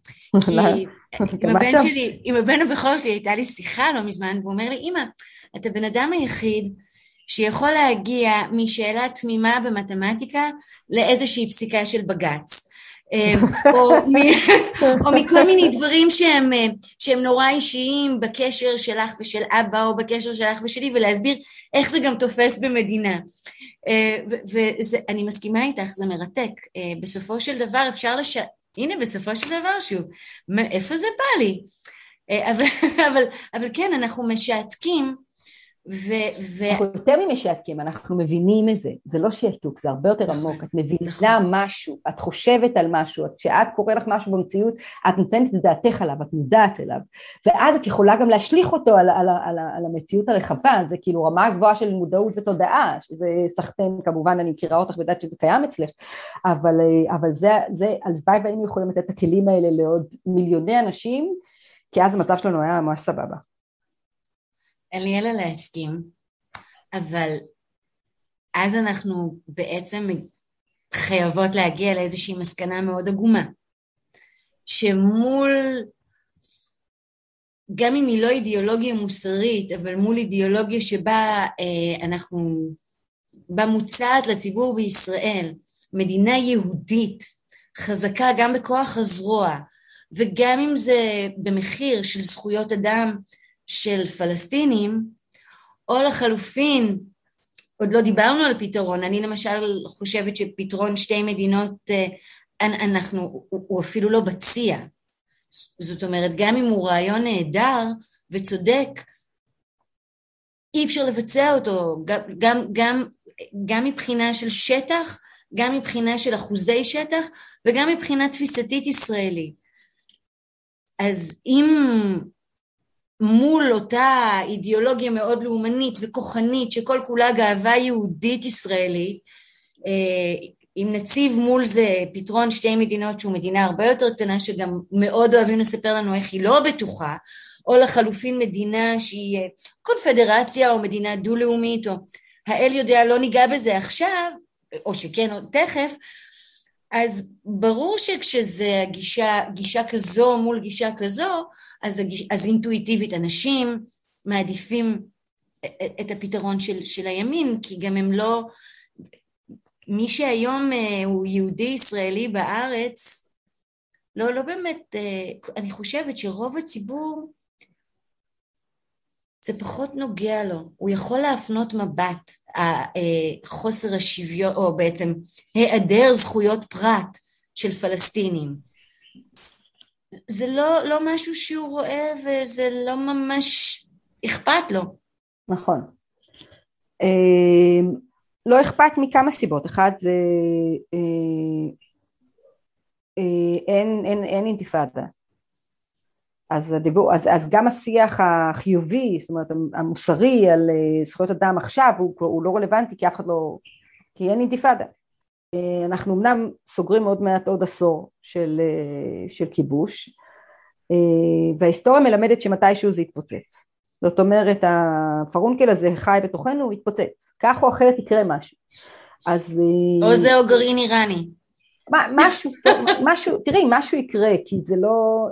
כי עם הבן הבכור שלי הייתה לי שיחה לא מזמן, והוא אומר לי, אמא, אתה בן אדם היחיד, שיכול להגיע משאלה תמימה במתמטיקה לאיזושהי פסיקה של בגץ, או מכל מיני דברים שהם נורא אישיים בקשר שלך ושל אבא, או בקשר שלך ושלי, ולהסביר איך זה גם תופס במדינה. ואני מסכימה איתך, זה מרתק. בסופו של דבר אפשר הנה בסופו של דבר שוב, איפה זה בא לי? אבל כן, אנחנו משעתקים, אנחנו יותר ממשעתקים, אנחנו מבינים את זה, זה לא שעתוק, זה הרבה יותר עמוק, את מבינה משהו, את חושבת על משהו, כשאת קורא לך משהו במציאות, את נותנת את דעתך עליו, את מודעת אליו, ואז את יכולה גם להשליך אותו על המציאות הרחבה, זה כאילו רמה גבוהה של מודעות ותודעה, שזה סחטן, כמובן אני מכירה אותך ודעת שזה קיים אצלך, אבל זה הלוואי והיינו יכולים לתת את הכלים האלה לעוד מיליוני אנשים, כי אז המצב שלנו היה ממש סבבה. אין לי אלא להסכים, אבל אז אנחנו בעצם חייבות להגיע לאיזושהי מסקנה מאוד עגומה, שמול, גם אם היא לא אידיאולוגיה מוסרית, אבל מול אידיאולוגיה שבה בה מוצעת לציבור בישראל, מדינה יהודית, חזקה גם בכוח הזרוע, וגם אם זה במחיר של זכויות אדם, של פלסטינים, או לחלופין, עוד לא דיברנו על פתרון, אני למשל חושבת שפתרון שתי מדינות, הוא אפילו לא בציע, זאת אומרת, גם אם הוא רעיון נהדר וצודק, אי אפשר לבצע אותו, גם מבחינה של שטח, גם מבחינה של אחוזי שטח, וגם מבחינה תפיסתית ישראלית. אז אם מול אותה אידיאולוגיה מאוד לאומנית וכוחנית שכל כולה גאווה יהודית ישראלית, אם נציב מול זה פתרון שתי מדינות שהוא מדינה הרבה יותר קטנה שגם מאוד אוהבים לספר לנו איך היא לא בטוחה, או לחלופין מדינה שהיא קונפדרציה או מדינה דו-לאומית, או האל יודע לא ניגע בזה עכשיו, או שכן או תכף, אז ברור שכשזה גישה כזו מול גישה כזו, אז אינטואיטיבית אנשים מעדיפים את הפתרון של הימין, כי גם הם לא, מי שהיום הוא יהודי ישראלי בארץ, לא באמת, אני חושבת שרוב הציבור, זה פחות נוגע לו, הוא יכול להפנות מבט, חוסר השוויון, או בעצם היעדר זכויות פרט של פלסטינים. זה לא משהו שהוא רואה, וזה לא ממש אכפת לו. נכון. לא אכפת מכמה סיבות. אחד זה אין אינתיפאדה. אז גם השיח החיובי, זאת אומרת המוסרי על זכויות אדם עכשיו הוא לא רלוונטי, כי אף אחד לא, כי אין אינתיפאדה. אנחנו אמנם סוגרים עוד מעט עוד עשור של כיבוש, וההיסטוריה מלמדת שמתישהו זה יתפוצץ. זאת אומרת, הפרונקל הזה חי בתוכנו, הוא יתפוצץ. כך או אחרת יקרה משהו. או זה או גרעין איראני. משהו, תראי, משהו יקרה, כי זה לא,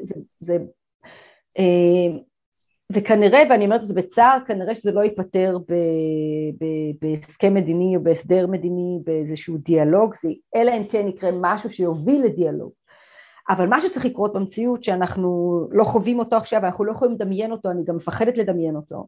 וכנראה, ואני אומרת את זה בצער, כנראה שזה לא ייפטר בהסכם מדיני או בהסדר מדיני, באיזשהו דיאלוג, אלא אם כן יקרה משהו שיוביל לדיאלוג. אבל משהו צריך לקרות במציאות שאנחנו לא חווים אותו עכשיו, אנחנו לא יכולים לדמיין אותו, אני גם מפחדת לדמיין אותו.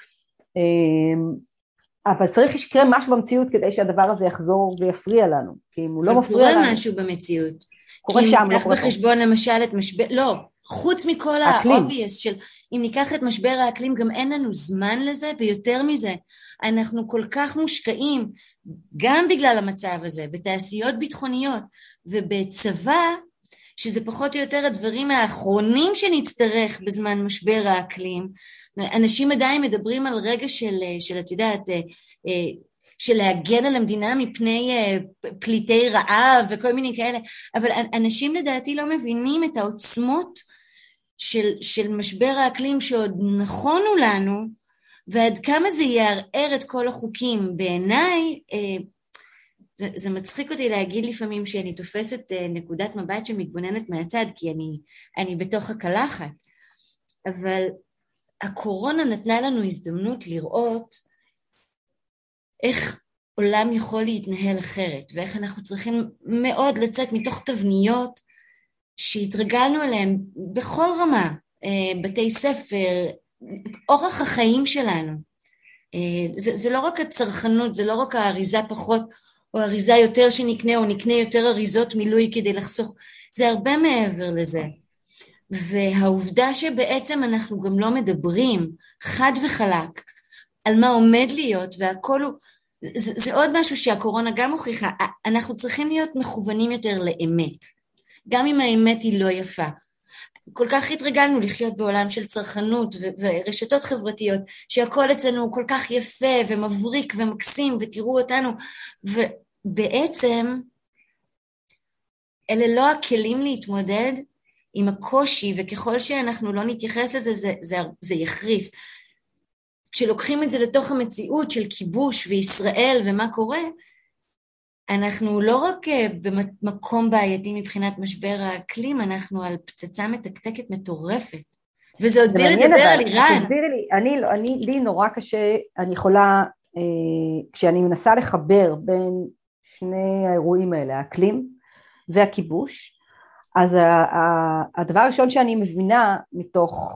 אבל צריך שיקרה משהו במציאות כדי שהדבר הזה יחזור ויפריע לנו, כי אם הוא לא מפריע לנו... קורה משהו במציאות. קורה שם, לא כי אם קורה ניקח בחשבון למשל את משבר... לא, חוץ מכל ה-obvious של... אם ניקח את משבר האקלים, גם אין לנו זמן לזה, ויותר מזה, אנחנו כל כך מושקעים, גם בגלל המצב הזה, בתעשיות ביטחוניות ובצבא, שזה פחות או יותר הדברים האחרונים שנצטרך בזמן משבר האקלים. אנשים עדיין מדברים על רגע של את יודעת, של להגן על המדינה מפני פליטי רעב וכל מיני כאלה, אבל אנשים לדעתי לא מבינים את העוצמות של משבר האקלים שעוד נכונו לנו, ועד כמה זה יערער את כל החוקים. בעיניי, זה מצחיק אותי להגיד לפעמים שאני תופסת נקודת מבט שמתבוננת מהצד, כי אני בתוך הקלחת, אבל הקורונה נתנה לנו הזדמנות לראות איך עולם יכול להתנהל אחרת, ואיך אנחנו צריכים מאוד לצאת מתוך תבניות שהתרגלנו אליהם בכל רמה, בתי ספר, אורח החיים שלנו. זה לא רק הצרכנות, זה לא רק האריזה פחות, או אריזה יותר שנקנה, או נקנה יותר אריזות מילוי כדי לחסוך, זה הרבה מעבר לזה. והעובדה שבעצם אנחנו גם לא מדברים חד וחלק על מה עומד להיות, והכל הוא, זה עוד משהו שהקורונה גם הוכיחה, אנחנו צריכים להיות מכוונים יותר לאמת, גם אם האמת היא לא יפה. כל כך התרגלנו לחיות בעולם של צרכנות ורשתות חברתיות, שהכל אצלנו הוא כל כך יפה ומבריק ומקסים, ותראו אותנו, ובעצם אלה לא הכלים להתמודד עם הקושי, וככל שאנחנו לא נתייחס לזה, זה יחריף. כשלוקחים את זה לתוך המציאות של כיבוש וישראל ומה קורה, אנחנו לא רק במקום בעייתי מבחינת משבר האקלים, אנחנו על פצצה מתקתקת מטורפת. וזה עוד בלי לדבר על איראן. לי נורא קשה, אני יכולה, כשאני מנסה לחבר בין שני האירועים האלה, האקלים והכיבוש, אז הדבר הראשון שאני מבינה מתוך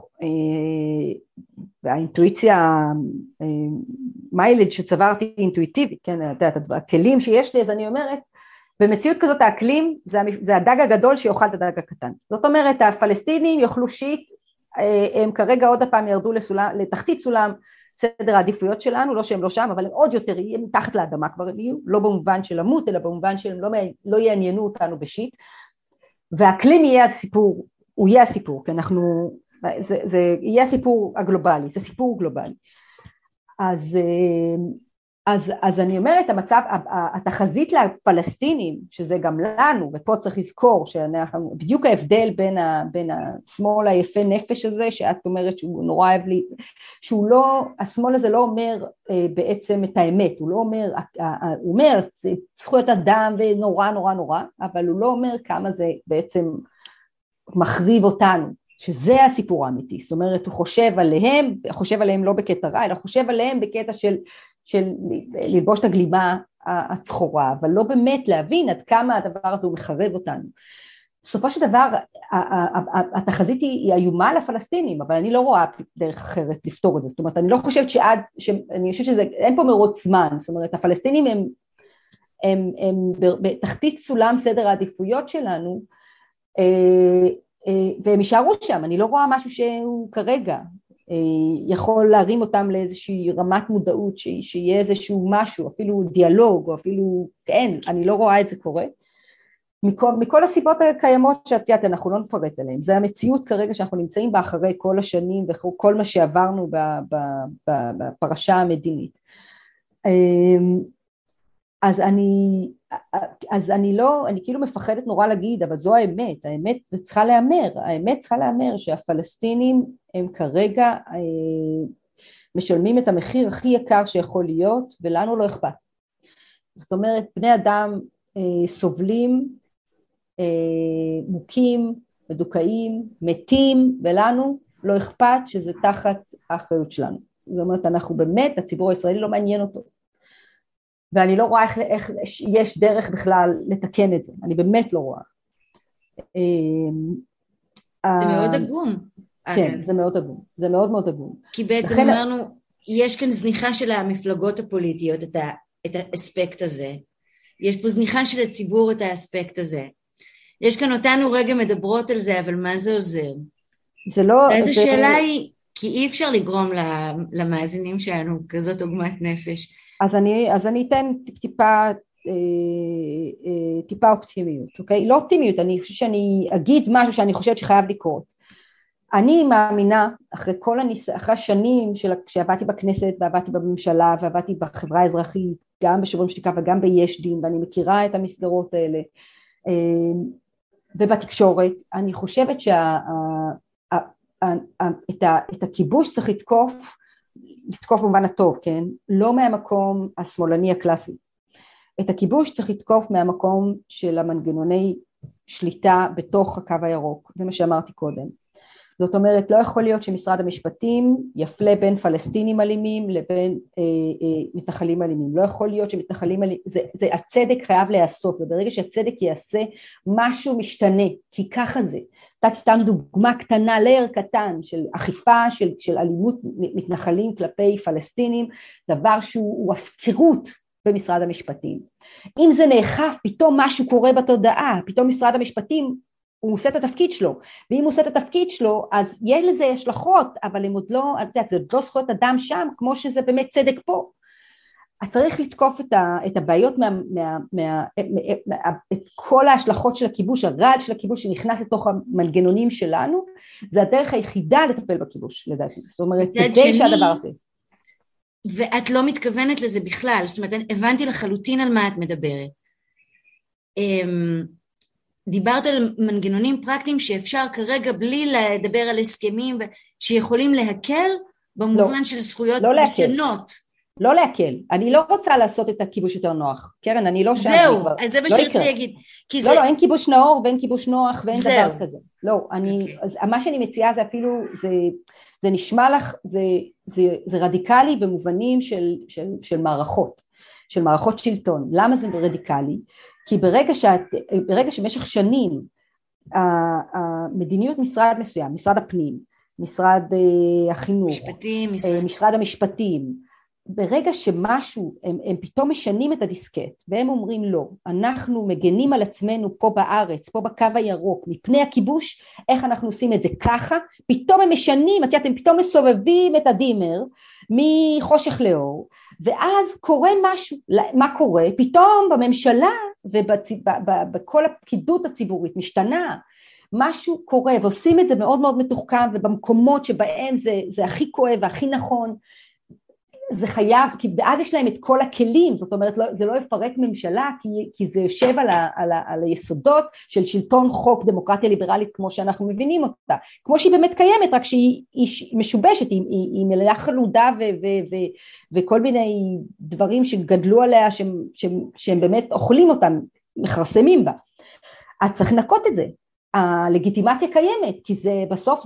האינטואיציה, מיילד שצברתי אינטואיטיבית, כן, הכלים שיש לי, אז אני אומרת, במציאות כזאת האקלים זה הדג הגדול שיאכל את הדג הקטן. זאת אומרת, הפלסטינים יאכלו שיט, הם כרגע עוד הפעם ירדו לתחתית סולם סדר העדיפויות שלנו, לא שהם לא שם, אבל הם עוד יותר, הם מתחת לאדמה כבר הם יהיו, לא במובן של למות, אלא במובן שהם לא יעניינו אותנו בשיט, והאקלים יהיה הסיפור, הוא יהיה הסיפור, כי אנחנו, זה יהיה הסיפור הגלובלי, זה סיפור גלובלי. אז אני אומרת, המצב, התחזית לפלסטינים, שזה גם לנו, ופה צריך לזכור, שאנחנו, בדיוק ההבדל בין השמאל היפה נפש הזה, שאת אומרת שהוא נורא אוהב לי, שהוא לא, השמאל הזה לא אומר בעצם את האמת, הוא לא אומר, הוא אומר, זכויות אדם ונורא נורא נורא, אבל הוא לא אומר כמה זה בעצם מחריב אותנו, שזה הסיפור האמיתי, זאת אומרת הוא חושב עליהם לא בקטע רע, אלא חושב עליהם בקטע של ללבוש את הגלימה הצחורה, אבל לא באמת להבין עד כמה הדבר הזה הוא מחרב אותנו. בסופו של דבר התחזית היא איומה לפלסטינים, אבל אני לא רואה דרך אחרת לפתור את זה, זאת אומרת אני לא חושבת אני חושבת אין פה מרוץ זמן, זאת אומרת הפלסטינים הם בתחתית סולם סדר העדיפויות שלנו, והם יישארו שם, אני לא רואה משהו שהוא כרגע יכול להרים אותם לאיזושהי רמת מודעות, שיהיה איזשהו משהו, אפילו דיאלוג, או אפילו, כן, אני לא רואה את זה קורה, מכל הסיבות הקיימות שאת אנחנו לא נפרט עליהן, זה המציאות כרגע שאנחנו נמצאים בה אחרי כל השנים, וכל מה שעברנו בפרשה המדינית. אז אני כאילו מפחדת נורא להגיד, אבל זו האמת צריכה להיאמר שהפלסטינים הם כרגע משלמים את המחיר הכי יקר שיכול להיות, ולנו לא אכפת. זאת אומרת, בני אדם סובלים, מוכים, מדוכאים, מתים, ולנו לא אכפת שזה תחת האחריות שלנו. זאת אומרת, אנחנו באמת, הציבור הישראלי לא מעניין אותו. ואני לא רואה איך יש דרך בכלל לתקן את זה, אני באמת לא רואה. זה מאוד עגום. כן, זה מאוד עגום, זה מאוד מאוד עגום. כי בעצם אמרנו, יש כאן זניחה של המפלגות הפוליטיות, את האספקט הזה, יש פה זניחה של הציבור את האספקט הזה, יש כאן אותנו רגע מדברות על זה, אבל מה זה עוזר? זה לא... אז השאלה היא, כי אי אפשר לגרום למאזינים שלנו כזאת עוגמת נפש, אז אני אתן טיפה אופטימיות, אוקיי? לא אופטימיות, אני חושבת שאני אגיד משהו שאני חושבת שחייב לקרות. אני מאמינה, אחרי השנים שעבדתי בכנסת, ועבדתי בממשלה, ועבדתי בחברה האזרחית, גם בשוברים שתיקה וגם ביש דין, ואני מכירה את המסגרות האלה, ובתקשורת, אני חושבת את הכיבוש צריך לתקוף במובן הטוב, כן? לא מהמקום השמאלני הקלאסי. את הכיבוש צריך לתקוף מהמקום של המנגנוני שליטה בתוך הקו הירוק, זה מה שאמרתי קודם. זאת אומרת, לא יכול להיות שמשרד המשפטים יפלה בין פלסטינים אלימים לבין מתנחלים אלימים. לא יכול להיות שמתנחלים אלימים, הצדק חייב להיעשות, וברגע שהצדק יעשה, משהו משתנה, כי ככה זה. נתתי סתם דוגמה קטנה, לייר קטן, של אכיפה, של אלימות מתנחלים כלפי פלסטינים, דבר שהוא הפקרות במשרד המשפטים. אם זה נאכף, פתאום משהו קורה בתודעה, פתאום משרד המשפטים, הוא עושה את התפקיד שלו, ואם הוא עושה את התפקיד שלו, אז יש לזה השלכות, אבל הם עוד לא, זה עוד לא זכויות אדם שם, כמו שזה באמת צדק פה. אז צריך לתקוף את הבעיות, את כל ההשלכות של הכיבוש, הרעד של הכיבוש שנכנס לתוך המנגנונים שלנו, זה הדרך היחידה לטפל בכיבוש, לדעתי. זאת אומרת, כדי שהדבר הזה. ואת לא מתכוונת לזה בכלל, זאת אומרת, הבנתי לחלוטין על מה את מדברת. דיברת על מנגנונים פרקטיים שאפשר כרגע בלי לדבר על הסכמים שיכולים להקל במובן של זכויות משתנות. לא להקל, אני לא רוצה לעשות את הכיבוש יותר נוח, קרן, אני לא שם. זהו, אז זה מה שרציתי להגיד. לא, אין כיבוש נאור ואין כיבוש נוח ואין דבר כזה. לא, מה שאני מציעה זה אפילו, זה נשמע לך, זה רדיקלי במובנים של מערכות, של מערכות שלטון. למה זה רדיקלי? כי ברגע שמשך שנים, המדיניות משרד מסוים, משרד הפנים, משרד החינוך, משרד המשפטים, ברגע שמשהו, הם פתאום משנים את הדיסקט, והם אומרים לא, אנחנו מגנים על עצמנו פה בארץ, פה בקו הירוק, מפני הכיבוש, איך אנחנו עושים את זה ככה, פתאום הם משנים, אתם פתאום מסובבים את הדימר, מחושך לאור, ואז קורה משהו, מה קורה? פתאום בממשלה, ובכל הפקידות הציבורית משתנה, משהו קורה, ועושים את זה מאוד מאוד מתוחכם, ובמקומות שבהם זה הכי כואב והכי נכון, זה חייב, כי ואז יש להם את כל הכלים, זאת אומרת, זה לא יפרק ממשלה, כי זה יושב על היסודות של שלטון חוק, דמוקרטיה ליברלית, כמו שאנחנו מבינים אותה, כמו שהיא באמת קיימת, רק שהיא משובשת, היא מלאה חלודה וכל מיני דברים שגדלו עליה, שהם באמת אוכלים אותם, מכרסמים בה. אז צריך לנקות את זה, הלגיטימציה קיימת, כי זה בסוף,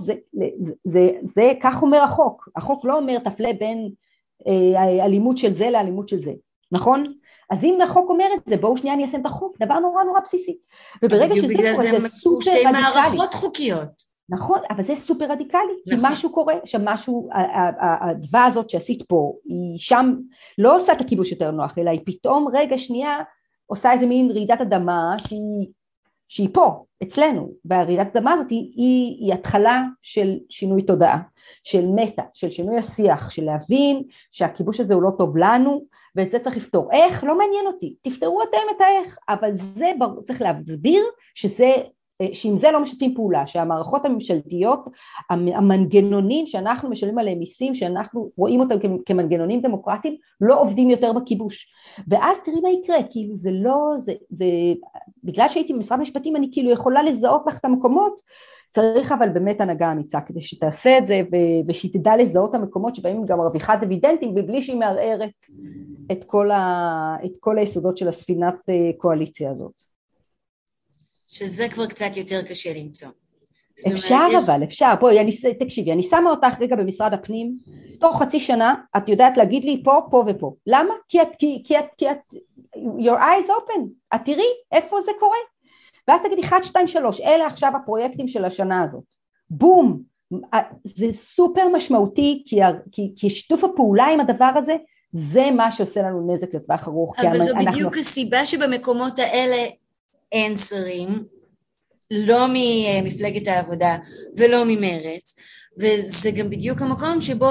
זה כך אומר החוק. החוק לא אומר תפלה בין אלימות של זה לאלימות של זה, נכון? אז אם החוק אומר את זה, בואו שנייה אני אעשה את החוק, דבר נורא נורא בסיסי. וברגע שזה קורה, זה סופר שתי רדיקלי. מערכות חוקיות. נכון, אבל זה סופר רדיקלי, כי נכון. משהו קורה, שמשהו, הדבר הזאת שעשית פה, היא שם לא עושה את הכיבוש יותר נוח, אלא היא פתאום רגע שנייה, עושה איזה מין רעידת אדמה, שהיא פה, אצלנו, והרעידת אדמה הזאת היא התחלה של שינוי תודעה, של מסע, של שינוי השיח, של להבין שהכיבוש הזה הוא לא טוב לנו, ואת זה צריך לפתור. איך? לא מעניין אותי, תפתרו אתם את האיך, אבל זה צריך להסביר שעם זה לא משתפים פעולה, שהמערכות הממשלתיות, המנגנונים שאנחנו משלמים עליהם מיסים, שאנחנו רואים אותם כמנגנונים דמוקרטיים, לא עובדים יותר בכיבוש. ואז תראי מה יקרה, כאילו זה לא, בגלל שהייתי במשרד המשפטים, אני כאילו יכולה לזהות לך את המקומות, צריך אבל באמת הנהגה אמיצה, כדי שתעשה את זה, ושהיא תדע לזהות את המקומות שבהם היא גם מרוויחה דיבידנדים, ובלי שהיא מערערת את כל היסודות של הספינת קואליציה הזאת. שזה כבר קצת יותר קשה למצוא. אפשר אבל, אפשר, בואי, תקשיבי, אני שמה אותך רגע במשרד הפנים, תוך חצי שנה, את יודעת להגיד לי פה, פה ופה. למה? כי את, your eyes open, את תראי איפה זה קורה. ואז תגידי 1, 2, 3, אלה עכשיו הפרויקטים של השנה הזאת. בום, זה סופר משמעותי, כי שיתוף הפעולה עם הדבר הזה, זה מה שעושה לנו נזק לטווח ארוך. אבל זו בדיוק הסיבה שבמקומות האלה אין שרים, לא ממפלגת העבודה ולא ממרץ, וזה גם בדיוק המקום שבו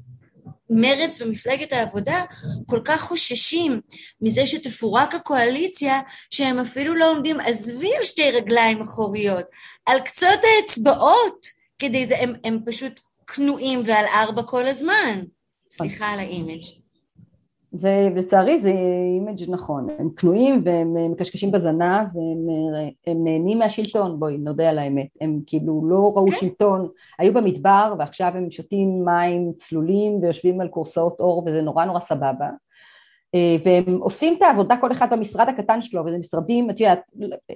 מרץ ומפלגת העבודה כל כך חוששים מזה שתפורק הקואליציה, שהם אפילו לא עומדים, עזבי על שתי רגליים אחוריות, על קצות האצבעות, כדי זה, הם פשוט כנועים ועל 4 כל הזמן. סליחה על האימג'. זה, לצערי זה אימג' נכון, הם כנועים והם מקשקשים בזנב והם נהנים מהשלטון, בואי נודה על האמת, הם כאילו לא ראו שלטון, היו במדבר ועכשיו הם שותים מים צלולים ויושבים על קורסאות אור וזה נורא נורא סבבה, והם עושים את העבודה כל אחד במשרד הקטן שלו, וזה משרדים, את יודעת,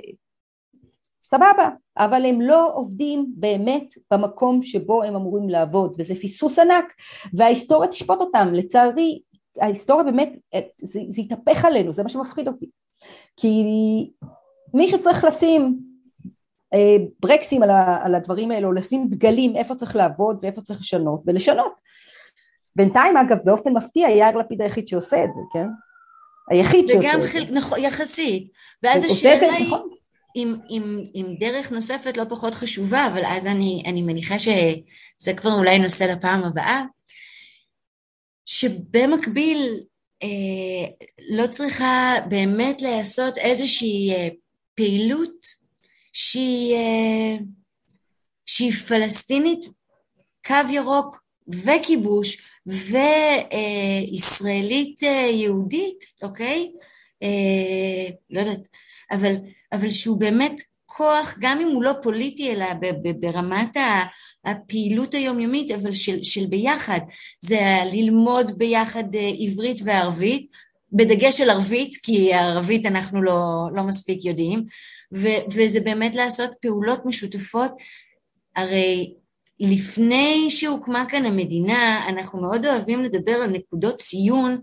סבבה, אבל הם לא עובדים באמת במקום שבו הם אמורים לעבוד, וזה פיסוס ענק, וההיסטוריה תשפוט אותם, לצערי, ההיסטוריה באמת, זה יתהפך עלינו, זה מה שמפחיד אותי, כי מישהו צריך לשים ברקסים על הדברים האלו, לשים דגלים איפה צריך לעבוד ואיפה צריך לשנות, ולשנות. בינתיים אגב באופן מפתיע, יאיר לפיד היחיד שעושה את זה, כן? היחיד שעושה את זה. נכון, יחסית, ואז השאלה היא, עם דרך נוספת לא פחות חשובה, אבל אז אני מניחה שזה כבר אולי נושא לפעם הבאה, שבמקביל לא צריכה באמת לעשות איזושהי פעילות שהיא פלסטינית, קו ירוק וכיבוש וישראלית יהודית, אוקיי? לא יודעת, אבל שהוא באמת כוח, גם אם הוא לא פוליטי, אלא ברמת הפעילות היומיומית, אבל של ביחד, זה ללמוד ביחד עברית וערבית, בדגש על ערבית, כי הערבית אנחנו לא מספיק יודעים, וזה באמת לעשות פעולות משותפות. הרי לפני שהוקמה כאן המדינה, אנחנו מאוד אוהבים לדבר על נקודות ציון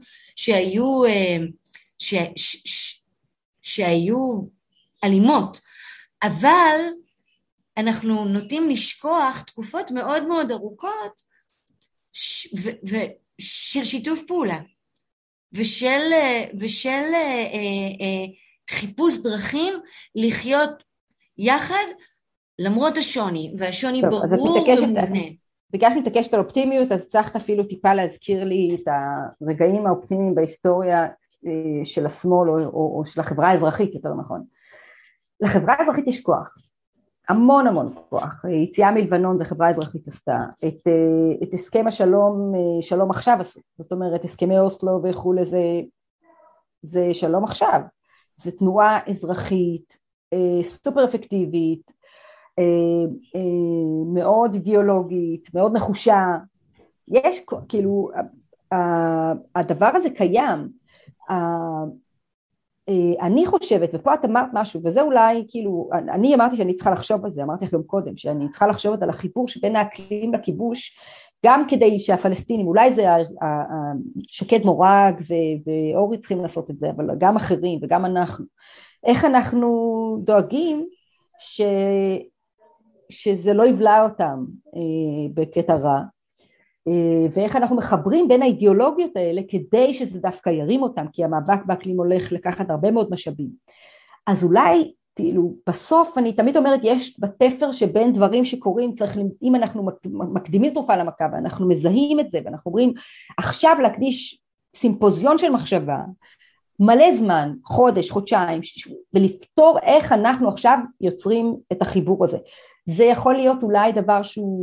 שהיו אלימות, אבל אנחנו נוטים לשכוח תקופות מאוד מאוד ארוכות של שיתוף פעולה ושל חיפוש דרכים לחיות יחד למרות השוני, והשוני ברור ומובנה. בגלל שמתעקשת על אופטימיות, אז צריך אפילו טיפה להזכיר לי את הרגעים האופטימיים בהיסטוריה של השמאל או של החברה האזרחית יותר נכון. לחברה האזרחית יש כוח, המון המון כוח. יציאה מלבנון זה חברה אזרחית עשתה, את הסכם השלום, שלום עכשיו עשו, זאת אומרת הסכמי אוסלו וכו', זה שלום עכשיו, זה תנועה אזרחית סופר אפקטיבית, מאוד אידיאולוגית, מאוד נחושה, יש כאילו, הדבר הזה קיים, אני חושבת, ופה את אמרת משהו, וזה אולי כאילו, אני אמרתי שאני צריכה לחשוב על זה, אמרתי לך גם קודם, שאני צריכה לחשוב על החיבור שבין האקלים לכיבוש, גם כדי שהפלסטינים, אולי זה שקד מורג ואורי צריכים לעשות את זה, אבל גם אחרים וגם אנחנו, איך אנחנו דואגים שזה לא יבלע אותם בקטע רע, ואיך אנחנו מחברים בין האידיאולוגיות האלה כדי שזה דווקא ירים אותם, כי המאבק באקלים הולך לקחת הרבה מאוד משאבים. אז אולי, כאילו, בסוף אני תמיד אומרת, יש בתפר שבין דברים שקורים, צריך, אם אנחנו מקדימים תרופה למכה, ואנחנו מזהים את זה, ואנחנו אומרים, עכשיו להקדיש סימפוזיון של מחשבה, מלא זמן, חודש, חודשיים, ולפתור איך אנחנו עכשיו יוצרים את החיבור הזה. זה יכול להיות אולי דבר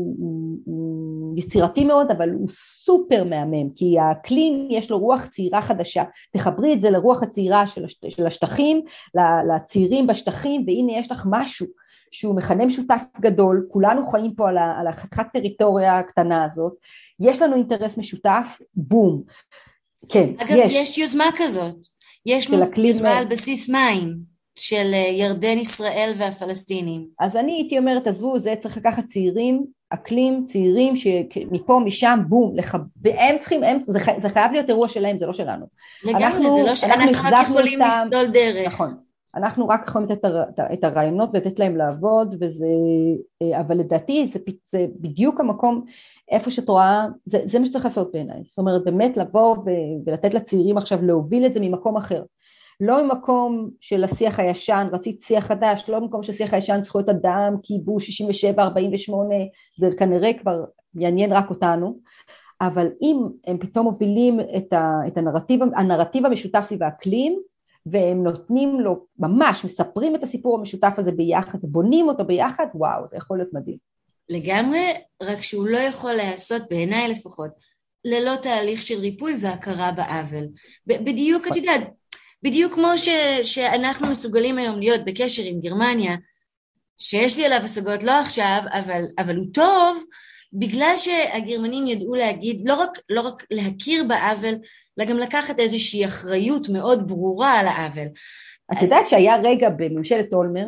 שהוא יצירתי מאוד, אבל הוא סופר מהמם, כי האקלים יש לו רוח צעירה חדשה, תחברי את זה לרוח הצעירה של השטחים, לצעירים בשטחים, והנה יש לך משהו שהוא מכנה משותף גדול, כולנו חיים פה על החתיכת טריטוריה הקטנה הזאת, יש לנו אינטרס משותף, בום. כן, אגב, יש יוזמה כזאת, יש יוזמה על בסיס מים, של ירדן, ישראל והפלסטינים. אז אני הייתי אומרת, עזבו, זה צריך לקחת צעירים, אקלים, צעירים שמפה, משם, בום, והם צריכים, זה חייב להיות אירוע שלהם, זה לא שלנו. לגמרי, זה לא שאנחנו רק יכולים לסלול דרך. נכון, אנחנו רק יכולים לתת את הרעיונות ולתת להם לעבוד, אבל לדעתי זה בדיוק המקום, איפה שאת רואה, זה מה שצריך לעשות בעיניי. זאת אומרת, באמת לבוא ולתת לצעירים עכשיו להוביל את זה ממקום אחר. לא ממקום של השיח הישן, רצית שיח חדש, לא ממקום של שיח הישן, זכויות אדם, כיבוש 67, 48, זה כנראה כבר יעניין רק אותנו, אבל אם הם פתאום מובילים את הנרטיב המשותף סביב האקלים, והם נותנים לו, ממש מספרים את הסיפור המשותף הזה ביחד, בונים אותו ביחד, וואו, זה יכול להיות מדהים. לגמרי, רק שהוא לא יכול לעשות, בעיניי לפחות, ללא תהליך של ריפוי והכרה בעוול. בדיוק, את יודעת, בדיוק כמו שאנחנו מסוגלים היום להיות בקשר עם גרמניה, שיש לי עליו השגות לא עכשיו, אבל הוא טוב, בגלל שהגרמנים ידעו להגיד, לא רק להכיר בעוול, אלא גם לקחת איזושהי אחריות מאוד ברורה על העוול. את יודעת שהיה רגע בממשלת אולמרט,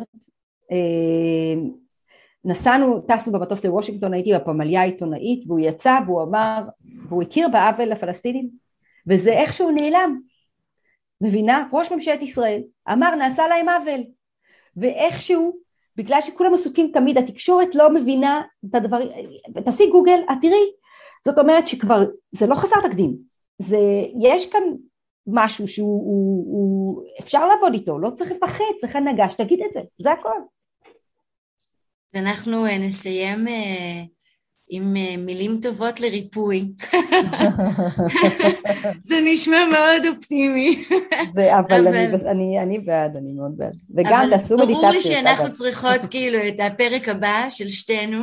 טסנו במטוס לוושינגטון, הייתי בפמליה העיתונאית, והוא יצא והוא אמר, והוא הכיר בעוול לפלסטינים, וזה איכשהו נעלם. מבינה? ראש ממשלת ישראל אמר נעשה להם עוול, ואיכשהו, בגלל שכולם עסוקים תמיד, התקשורת לא מבינה את הדבר, תעשי גוגל, תראי, זאת אומרת שכבר, זה לא חסר תקדים, יש כאן משהו שהוא אפשר לעבוד איתו, לא צריך לפחד, צריך הנהגה שתגיד את זה, זה הכל. אז אנחנו נסיים עם מילים טובות לריפוי. זה נשמע מאוד אופטימי. אבל אני בעד, אני מאוד בעד. וגם תעשו מדיטציה. ברור לי שאנחנו צריכות כאילו את הפרק הבא של שתינו,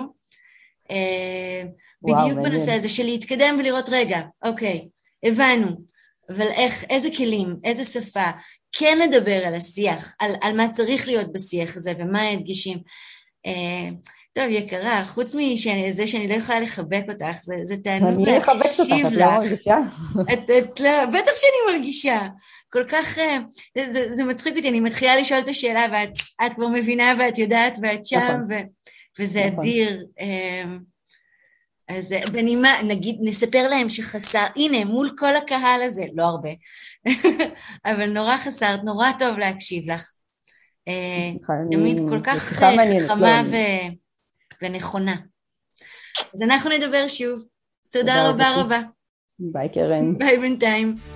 בדיוק בנושא הזה של להתקדם ולראות רגע, אוקיי, הבנו, אבל איזה כלים, איזה שפה, כן לדבר על השיח, על מה צריך להיות בשיח הזה ומה ההדגישים. טוב, יקרה, חוץ מזה שאני לא יכולה לחבק אותך, זה תענוג להקשיב לך. בטח שאני מרגישה. כל כך, זה מצחיק אותי, אני מתחילה לשאול את השאלה, ואת כבר מבינה ואת יודעת ואת שם, וזה אדיר. אז בנימה, נגיד, נספר להם שחסר, הנה, מול כל הקהל הזה, לא הרבה, אבל נורא חסרת, נורא טוב להקשיב לך. תמיד כל כך חכמה ונכונה. אז אנחנו נדבר שוב. תודה רבה רבה. ביי קרן. ביי בינתיים.